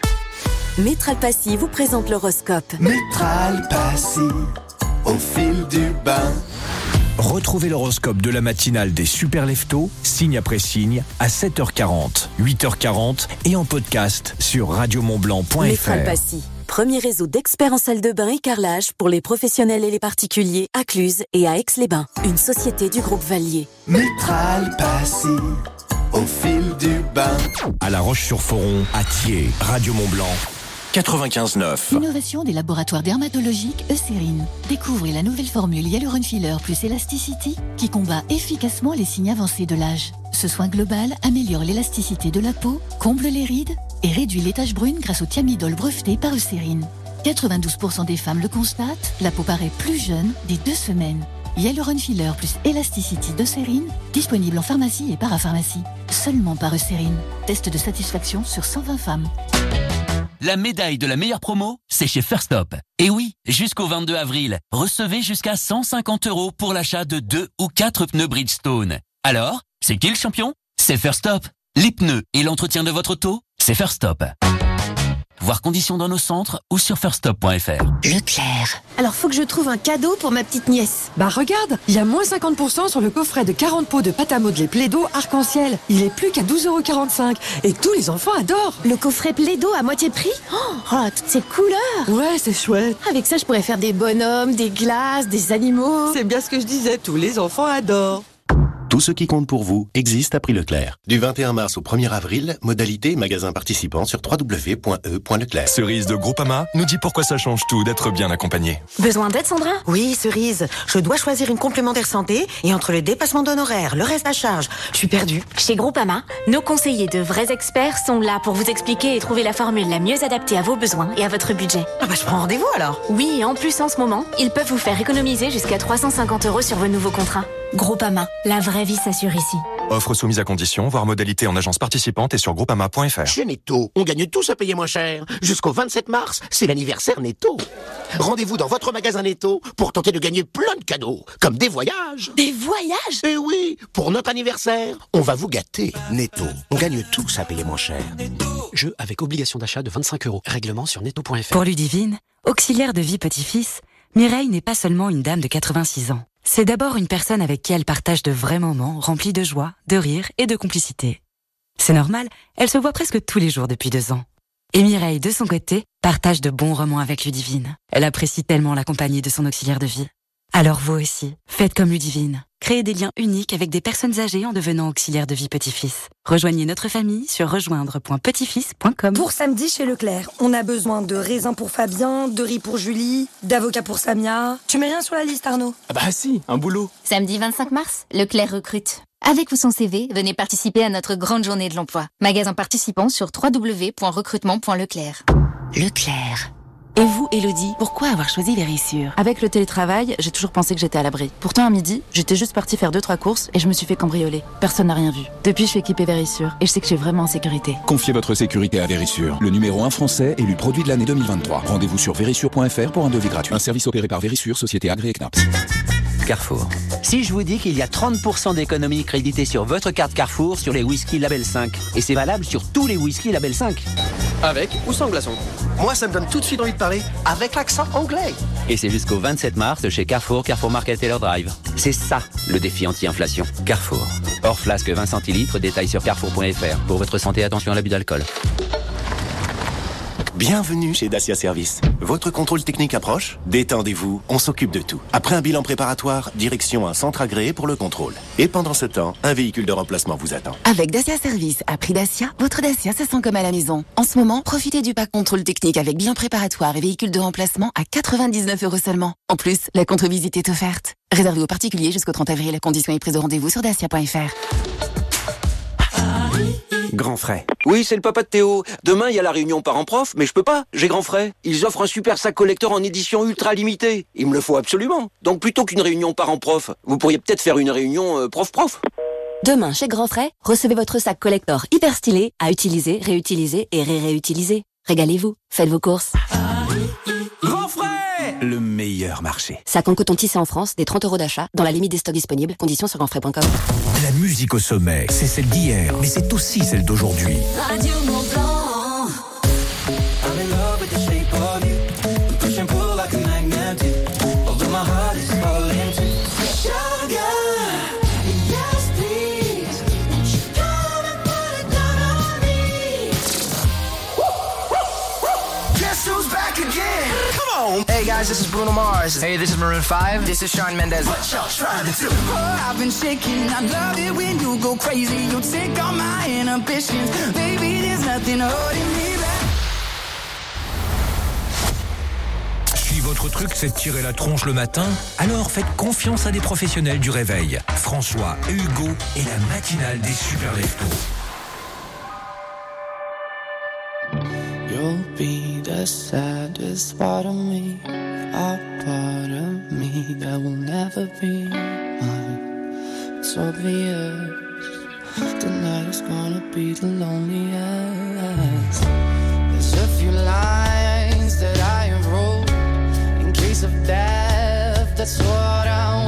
Métral Passy vous présente l'horoscope. Métral Passy, au fil du bain. Retrouvez l'horoscope de la matinale des Super Leftos, signe après signe, à sept heures quarante, huit heures quarante et en podcast sur radio mont blanc point f r. Métral Passy, premier réseau d'experts en salle de bain et carrelage pour les professionnels et les particuliers à Cluse et à Aix-les-Bains. Une société du groupe Valier. Métral Passy, au fil du bain. À La Roche-sur-Foron, à Thiers, Radio Mont Blanc, quatre-vingt-quinze neuf. Innovation des laboratoires dermatologiques Eucérine. Découvrez la nouvelle formule Hyaluron Filler plus Elasticity qui combat efficacement les signes avancés de l'âge. Ce soin global améliore l'élasticité de la peau, comble les rides et réduit les taches brunes grâce au thiamidol breveté par Eucérine. quatre-vingt-douze pour cent des femmes le constatent, la peau paraît plus jeune dès deux semaines. Hyaluron Filler plus Elasticity d'Eucérine, disponible en pharmacie et parapharmacie. Seulement par Eucérine. Test de satisfaction sur cent vingt femmes. La médaille de la meilleure promo, c'est chez First Stop. Et oui, jusqu'au vingt-deux avril, recevez jusqu'à cent cinquante euros pour l'achat de deux ou quatre pneus Bridgestone. Alors, c'est qui le champion? C'est First Stop. Les pneus et l'entretien de votre auto, c'est First Stop. Voir conditions dans nos centres ou sur first stop point f r. Leclerc. Alors faut que je trouve un cadeau pour ma petite nièce. Bah regarde, il y a moins cinquante pour cent sur le coffret de quarante pots de pâte à modeler Plaido arc-en-ciel. Il est plus qu'à douze euros quarante-cinq et tous les enfants adorent. Le coffret Plaido à moitié prix? Oh, oh toutes ces couleurs. Ouais, c'est chouette. Avec ça je pourrais faire des bonhommes, des glaces, des animaux. C'est bien ce que je disais, tous les enfants adorent. Tout ce qui compte pour vous existe à prix Leclerc. Du vingt et un mars au premier avril, modalité magasin participant sur w w w point e point leclerc. Cerise de Groupama nous dit pourquoi ça change tout d'être bien accompagné. Besoin d'aide, Sandra? Oui, Cerise. Je dois choisir une complémentaire santé et entre le dépassement d'honoraires, le reste à charge, je suis perdue. Chez Groupama, nos conseillers de vrais experts sont là pour vous expliquer et trouver la formule la mieux adaptée à vos besoins et à votre budget. Ah bah je prends rendez-vous alors. Oui, en plus en ce moment, ils peuvent vous faire économiser jusqu'à trois cent cinquante euros sur vos nouveaux contrats. Groupama, la vraie vie s'assure ici. Offre soumise à condition, voire modalité en agence participante et sur groupama point f r. Chez Netto, on gagne tous à payer moins cher. Jusqu'au vingt-sept mars, c'est l'anniversaire Netto. Rendez-vous dans votre magasin Netto pour tenter de gagner plein de cadeaux, comme des voyages. Des voyages? Eh oui, pour notre anniversaire, on va vous gâter. Netto, on gagne tous à payer moins cher. Jeu avec obligation d'achat de vingt-cinq euros. Règlement sur netto point f r. Pour Ludivine, auxiliaire de vie petit-fils, Mireille n'est pas seulement une dame de quatre-vingt-six ans. C'est d'abord une personne avec qui elle partage de vrais moments remplis de joie, de rire et de complicité. C'est normal, elle se voit presque tous les jours depuis deux ans. Et Mireille, de son côté, partage de bons moments avec Ludivine. Elle apprécie tellement la compagnie de son auxiliaire de vie. Alors vous aussi, faites comme Ludivine. Créez des liens uniques avec des personnes âgées en devenant auxiliaire de vie petit-fils. Rejoignez notre famille sur rejoindre point petit fils point com. Pour samedi chez Leclerc, on a besoin de raisins pour Fabien, de riz pour Julie, d'avocat pour Samia. Tu mets rien sur la liste, Arnaud? Ah bah si, un boulot. Samedi vingt-cinq mars, Leclerc recrute. Avec ou sans C V, venez participer à notre grande journée de l'emploi. Magasin participant sur w w w point recrutement point leclerc. Leclerc. Et vous, Elodie, pourquoi avoir choisi Vérissure? Avec le télétravail, j'ai toujours pensé que j'étais à l'abri. Pourtant, à midi, j'étais juste partie faire deux trois courses et je me suis fait cambrioler. Personne n'a rien vu. Depuis, je suis équipée Vérissure et je sais que je suis vraiment en sécurité. Confiez votre sécurité à Vérissure, le numéro un français élu produit de l'année deux mille vingt-trois. Rendez-vous sur vérissure point f r pour un devis gratuit. Un service opéré par Vérissure, société agréée C N A P S. Carrefour. Si je vous dis qu'il y a trente pour cent d'économie créditée sur votre carte Carrefour sur les whisky Label cinq, et c'est valable sur tous les whisky Label cinq. Avec ou sans glaçon? Moi, ça me donne tout de suite envie de parler avec l'accent anglais. Et c'est jusqu'au vingt-sept mars chez Carrefour, Carrefour Market Taylor Drive. C'est ça, le défi anti-inflation. Carrefour. Hors flasque vingt centilitres, détail sur carrefour point f r. Pour votre santé, attention à l'abus d'alcool. Bienvenue chez Dacia Service. Votre contrôle technique approche? Détendez-vous, on s'occupe de tout. Après un bilan préparatoire, direction un centre agréé pour le contrôle. Et pendant ce temps, un véhicule de remplacement vous attend. Avec Dacia Service, à prix Dacia, votre Dacia se sent comme à la maison. En ce moment, profitez du pack contrôle technique avec bilan préparatoire et véhicule de remplacement à quatre-vingt-dix-neuf euros seulement. En plus, la contre-visite est offerte. Réservé aux particuliers jusqu'au trente avril. Conditions et prise de rendez-vous sur dacia point f r. Grand frais. Oui, c'est le papa de Théo. Demain, il y a la réunion parents-prof, mais je peux pas. J'ai grand frais. Ils offrent un super sac collector en édition ultra limitée. Il me le faut absolument. Donc plutôt qu'une réunion parents-prof, vous pourriez peut-être faire une réunion euh, prof-prof. Demain, chez Grand Frais, recevez votre sac collector hyper stylé à utiliser, réutiliser et ré-réutiliser. Régalez-vous. Faites vos courses. Grand Frais, le meilleur marché. Sac en coton tissé en France, des trente euros d'achat, dans la limite des stocks disponibles. Conditions sur grandfrais point com. La musique au sommet, c'est celle d'hier, mais c'est aussi celle d'aujourd'hui. Radio Mont-Blanc. I'm in love with the shape of you. Push and pull like a magnet. Although my heart is falling too. Sugar, yes please. You gotta put it down on me. Guess who's back again? Come on. Hey guys, this is Bruno Mars. Hey, this is Maroon five. This is Shawn Mendes. What y'all trying to do? Oh, I've been shaking. I love it when you go crazy. You take all my inhibitions. Baby, there's nothing holding me back. Si votre truc c'est de tirer la tronche le matin, alors faites confiance à des professionnels du réveil. François et Hugo et la matinale des super leftos. You'll be the saddest part of me, a part of me that will never be mine. It's obvious, tonight is gonna be the loneliest. There's a few lines that I have wrote, in case of death, that's what I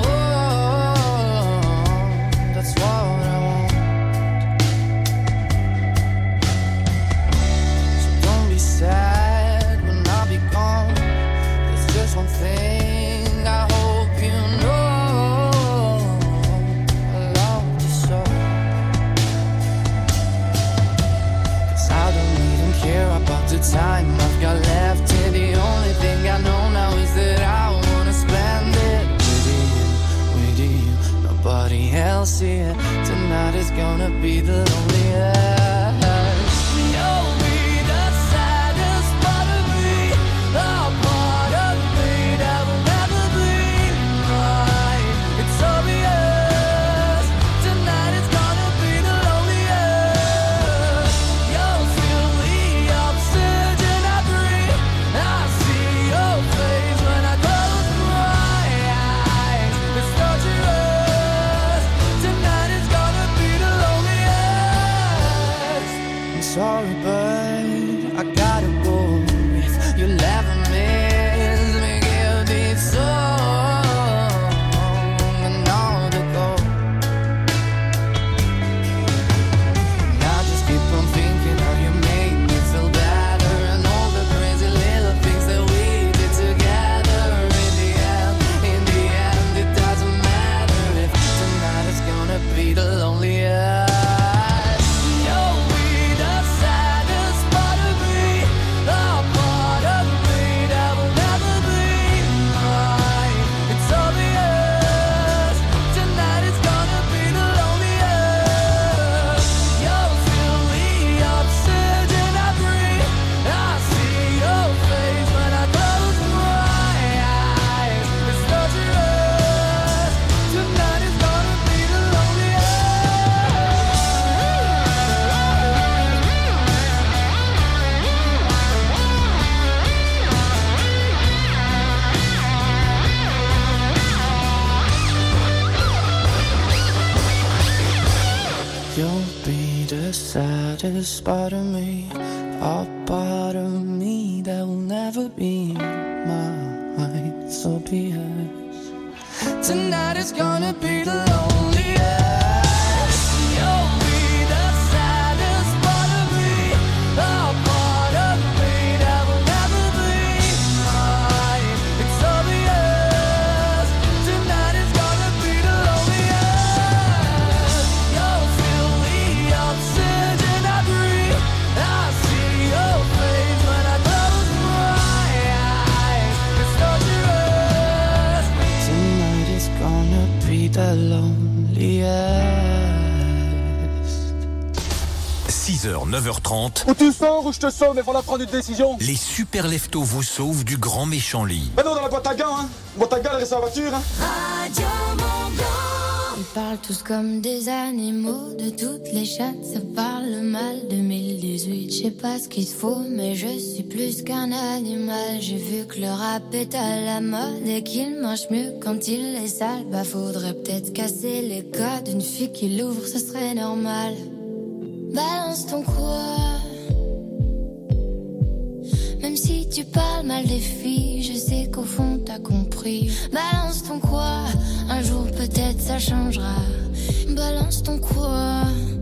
want, that's what I want. Sad when I'll be gone. There's just one thing I hope you know. I love you so. Cause I don't even care about the time I've got left here. The only thing I know now is that I wanna spend it with you, with you, nobody else here. Tonight is gonna be the loneliest. Sorry, but I gotta go. If you'll ever miss me, give this song another go. And I just keep on thinking how you make me feel better, and all the crazy little things that we did together. In the end, in the end, it doesn't matter if tonight is gonna be the loneliest. You'll be the saddest part of me, a part of me that will never be mine. So be it. Tonight is gonna be the loneliest. You'll be the saddest part of me, a part of me that will never be mine. It's obvious. Tonight is gonna be the loneliest. You'll feel the oxygen I breathe. I see your face when I close. heures, neuf heures trente. Ou tu sors ou je te sauve, mais faut la prendre une décision. Les super leftos vous sauvent du grand méchant lit. Ben non, dans la boîte à gants, hein. Boîte à gants, elle reste à la voiture, hein. Radio Mont-Blanc. Ils parlent tous comme des animaux, de toutes les chattes, ça parle mal. deux mille dix-huit, je sais pas ce qu'il faut, mais je suis plus qu'un animal. J'ai vu que le rap est à la mode et qu'il mange mieux quand il est sale. Bah faudrait peut-être casser les codes, une fille qui l'ouvre, ce serait normal. Balance ton quoi. Même si tu parles mal des filles, je sais qu'au fond t'as compris. Balance ton quoi, un jour peut-être ça changera. Balance ton quoi.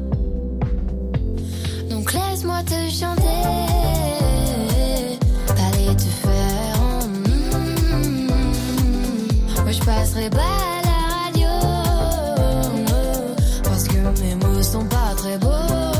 Donc laisse-moi te chanter, aller te faire en mm, moi je passerai pas à la radio, parce que mes mots sont pas très beaux.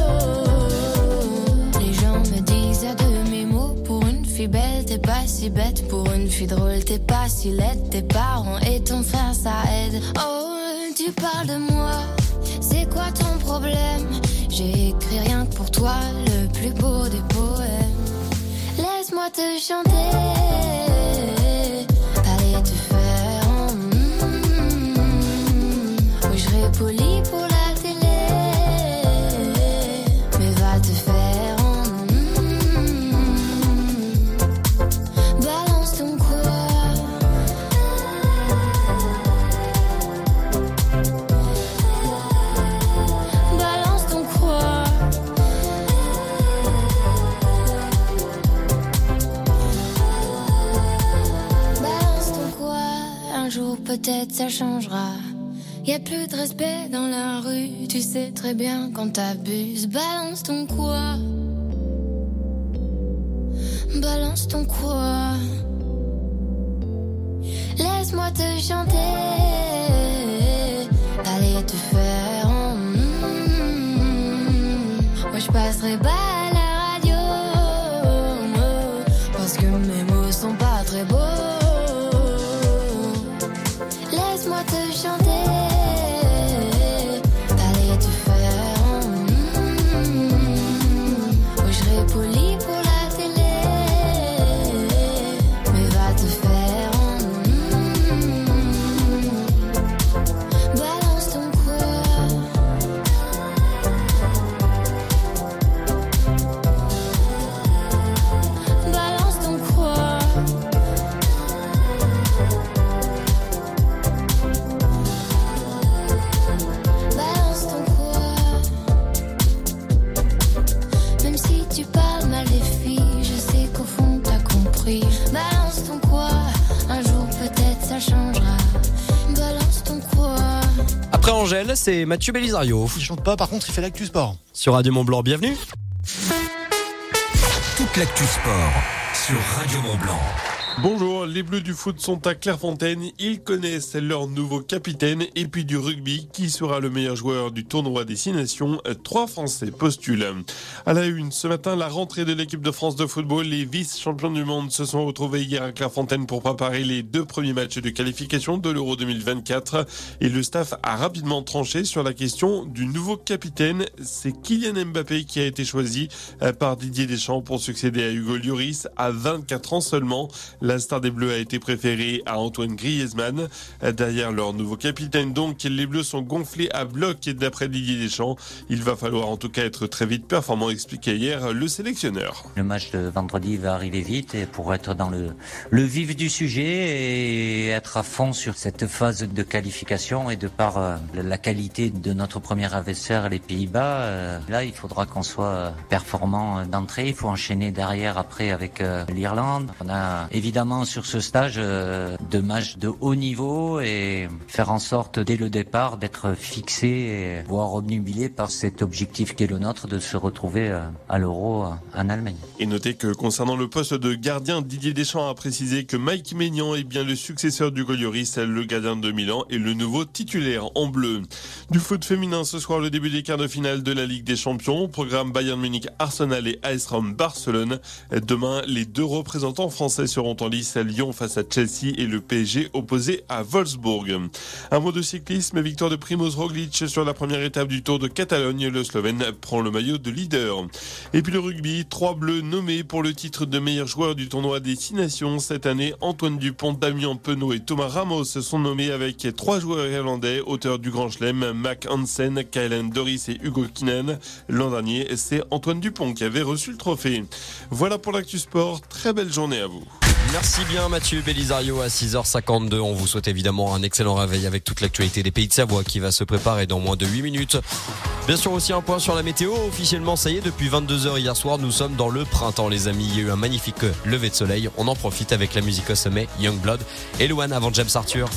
Les gens me disent à demi-mot, pour une fille belle t'es pas si bête, pour une fille drôle t'es pas si laide. Tes parents et ton frère ça aide. Oh tu parles de moi, c'est quoi ton problème? J'ai écrit rien que pour toi, le plus beau des poèmes. Laisse-moi te chanter, aller te faire en mm, oui je serai poli pour la télé, mais va te faire en mm, balance ton quoi. Peut-être ça changera. Y'a plus de respect dans la rue, tu sais très bien quand t'abuses. Balance ton quoi. Balance ton quoi. Laisse-moi te chanter, aller te faire en mm, moi je passerai pas à la radio, parce que mes mots sont pas très beaux. Laisse-moi te chanter, aller te faire en mm, oui je serai poli pour la télé, mais va te faire en mm, balance ton quoi. Balance ton quoi. Balance ton quoi, un jour peut-être ça changera. Balance ton quoi. Après Angèle, c'est Mathieu Belisario. Il chante pas, par contre il fait l'actu sport. Sur Radio Mont-Blanc, bienvenue. Toute l'actu sport sur Radio Mont-Blanc. Bonjour, les Bleus du foot sont à Clairefontaine. Ils connaissent leur nouveau capitaine. Et puis du rugby, qui sera le meilleur joueur du tournoi des Six Nations? Trois Français postulent. À la une, ce matin, la rentrée de l'équipe de France de football. Les vice-champions du monde se sont retrouvés hier à Clairefontaine pour préparer les deux premiers matchs de qualification de l'Euro deux mille vingt-quatre. Et le staff a rapidement tranché sur la question du nouveau capitaine. C'est Kylian Mbappé qui a été choisi par Didier Deschamps pour succéder à Hugo Lloris à vingt-quatre ans seulement. La star des Bleus a été préférée à Antoine Griezmann. Derrière leur nouveau capitaine, donc, les Bleus sont gonflés à bloc et d'après Didier Deschamps. Il va falloir en tout cas être très vite performant, expliquait hier le sélectionneur. Le match de vendredi va arriver vite et pour être dans le, le vif du sujet et être à fond sur cette phase de qualification et de par euh, la qualité de notre premier adversaire, les Pays-Bas, euh, là il faudra qu'on soit performant d'entrée. Il faut enchaîner derrière après avec euh, l'Irlande. On a évidemment sur ce stage euh, de match de haut niveau et faire en sorte dès le départ d'être fixé et voire obnubilé par cet objectif qui est le nôtre de se retrouver euh, à l'Euro euh, en Allemagne. Et notez que concernant le poste de gardien, Didier Deschamps a précisé que Mike Maignan est bien le successeur d'Hugo Lloris, le gardien de Milan et le nouveau titulaire en bleu. Du foot féminin ce soir, le début des quarts de finale de la Ligue des Champions. Programme Bayern Munich, Arsenal et A S Rome Barcelone. Demain, les deux représentants français seront en en lice à Lyon face à Chelsea et le P S G opposé à Wolfsburg. Un mot de cyclisme, victoire de Primož Roglič sur la première étape du Tour de Catalogne. Le Slovène prend le maillot de leader. Et puis le rugby, trois bleus nommés pour le titre de meilleur joueur du tournoi des Six Nations. Cette année, Antoine Dupont, Damien Penaud et Thomas Ramos sont nommés avec trois joueurs irlandais, auteurs du Grand Chelem, Mac Hansen, Kylan Doris et Hugo Keenan. L'an dernier, c'est Antoine Dupont qui avait reçu le trophée. Voilà pour l'actu sport. Très belle journée à vous. Merci bien Mathieu Bellisario à six heures cinquante-deux. On vous souhaite évidemment un excellent réveil avec toute l'actualité des Pays de Savoie qui va se préparer dans moins de huit minutes. Bien sûr aussi un point sur la météo. Officiellement, ça y est, depuis vingt-deux heures hier soir, nous sommes dans le printemps les amis. Il y a eu un magnifique lever de soleil. On en profite avec la musique au sommet, Youngblood et Luan avant James Arthur.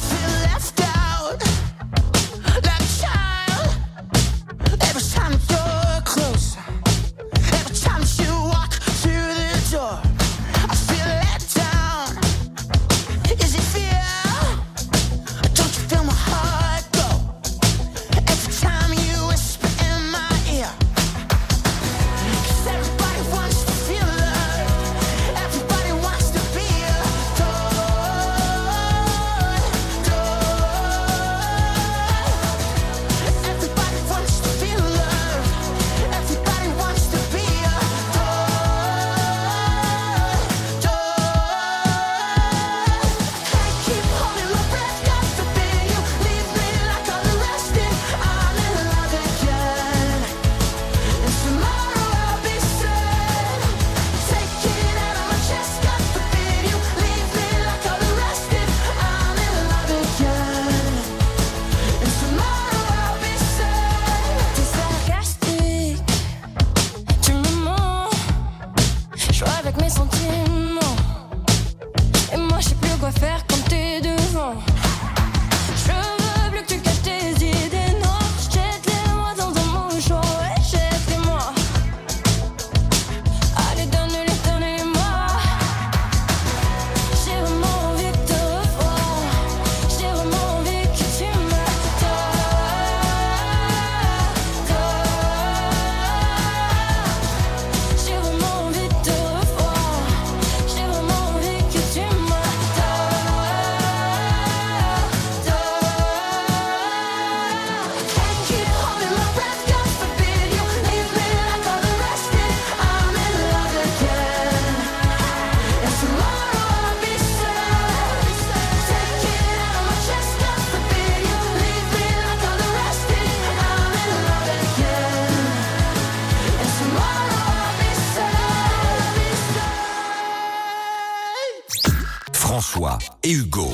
François et Hugo.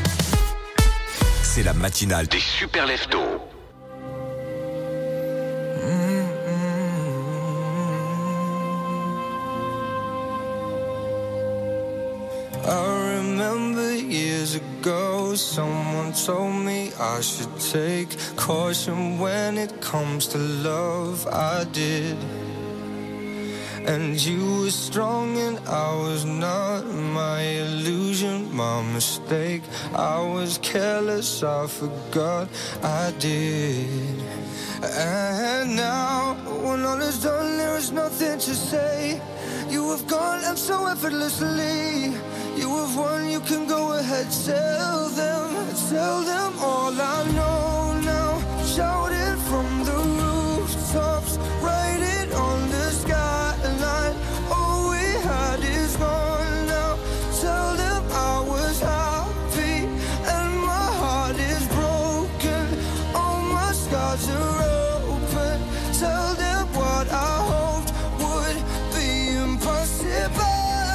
C'est la matinale des Super Leftos. I remember years ago, someone told me I should take caution when it comes to love. I did. And you were strong and I was not. My illusion, my mistake. I was careless, I forgot I did. And now, when all is done, there is nothing to say. You have gone and so effortlessly. You have won, you can go ahead, tell them, tell them all I know now. Shout it from the rooftops, write it on the skyline. All we had is gone now. Tell them I was happy and my heart is broken. All my scars are open. Tell them what I hoped would be impossible.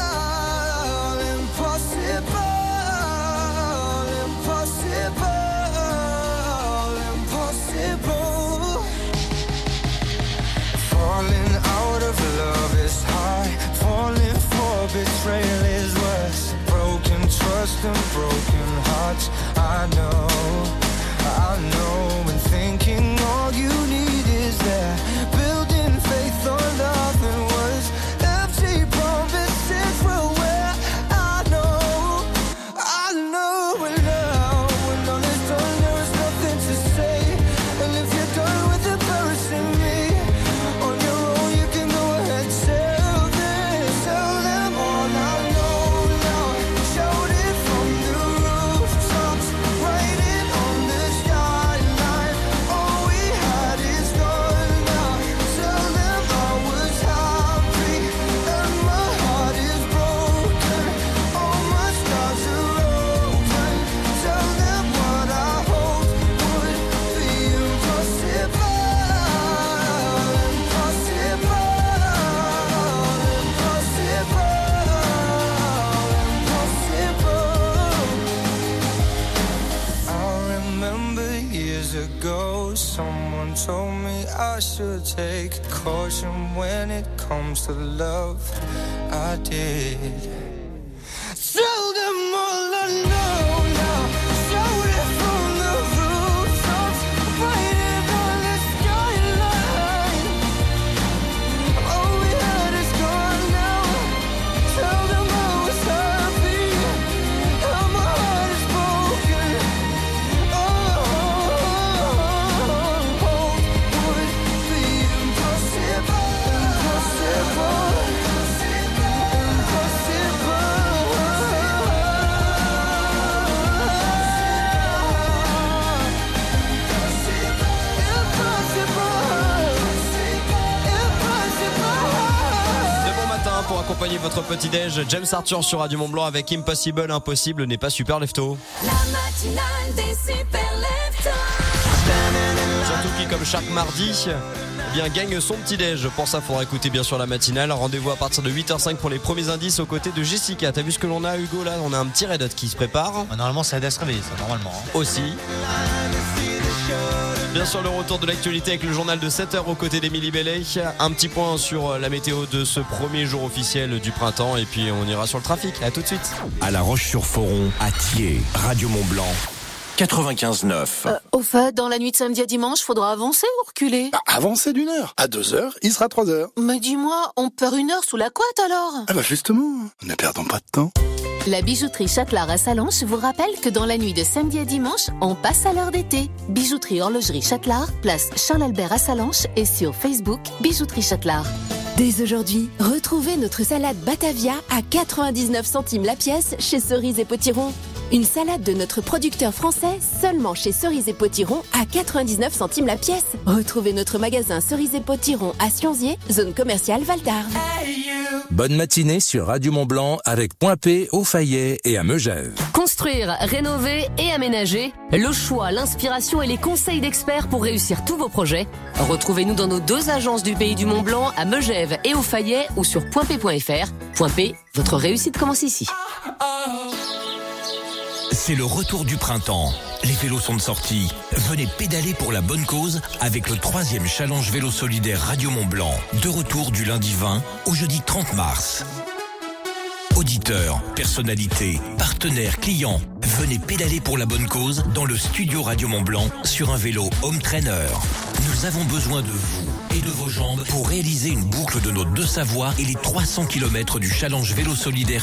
Betrayal is worse. Broken trust and broken hearts. I know, I know. And thinking all you need is there. Building faith on nothing was empty promises will wear. I know, I know. And now, when all is done, there is nothing to say. And if you're done with embarrassing me on your own, you can go ahead, tell them, tell them. told me I should take caution when it comes to love. I did. Tell them all I know now. Shout it from the rooftops. Write it on the skyline. All we had is gone now. Tell them I was happy. How my heart is broken. Oh, would be impossible. Impossible. Pour accompagner votre petit-déj, James Arthur sur Radio Mont-Blanc avec Impossible, impossible n'est pas super lefto. La matinale des super leftos. Surtout qui, comme chaque mardi, eh bien, gagne son petit-déj. Pour ça, il faudra écouter bien sûr la matinale. Rendez-vous à partir de huit heures cinq pour les premiers indices aux côtés de Jessica. T'as vu ce que l'on a, Hugo, là? On a un petit Red Hot qui se prépare. Normalement, ça aide à se réveiller, ça, normalement. Hein. Aussi. Bien sûr, le retour de l'actualité avec le journal de sept heures aux côtés d'Émilie Bellet. Un petit point sur la météo de ce premier jour officiel du printemps. Et puis, on ira sur le trafic. À tout de suite. À La Roche-sur-Foron, à Thiers, Radio Mont-Blanc, quatre-vingt-quinze neuf. Euh, au fait, dans la nuit de samedi à dimanche, faudra avancer ou reculer? Bah, avancer d'une heure. À deux heures, il sera trois heures. Mais dis-moi, on perd une heure sous la couette alors? Ah bah justement, ne perdons pas de temps. La bijouterie Châtelard à Sallanches vous rappelle que dans la nuit de samedi à dimanche, on passe à l'heure d'été. Bijouterie Horlogerie Châtelard, place Charles-Albert à Sallanches et sur Facebook, Bijouterie Châtelard. Dès aujourd'hui, retrouvez notre salade Batavia à quatre-vingt-dix-neuf centimes la pièce chez Cerise et Potiron. Une salade de notre producteur français seulement chez Cerise et Potiron à quatre-vingt-dix-neuf centimes la pièce. Retrouvez notre magasin Cerise et Potiron à Sionzier, zone commerciale Val-d'Arve. Bonne matinée sur Radio Mont-Blanc avec Point P, au Fayet et à Megève. Construire, rénover et aménager, le choix, l'inspiration et les conseils d'experts pour réussir tous vos projets. Retrouvez-nous dans nos deux agences du Pays du Mont-Blanc à Megève et au Fayet ou sur point p point f r. Point P, votre réussite commence ici. C'est le retour du printemps. Les vélos sont de sortie. Venez pédaler pour la bonne cause avec le troisième challenge vélo solidaire Radio Mont-Blanc. De retour du lundi vingt au jeudi trente mars. Auditeurs, personnalités, partenaires, clients, venez pédaler pour la bonne cause dans le studio Radio Mont-Blanc sur un vélo Home Trainer. Nous avons besoin de vous et de vos jambes pour réaliser une boucle de nos deux Savoies et les trois cents kilomètres du challenge vélo solidaire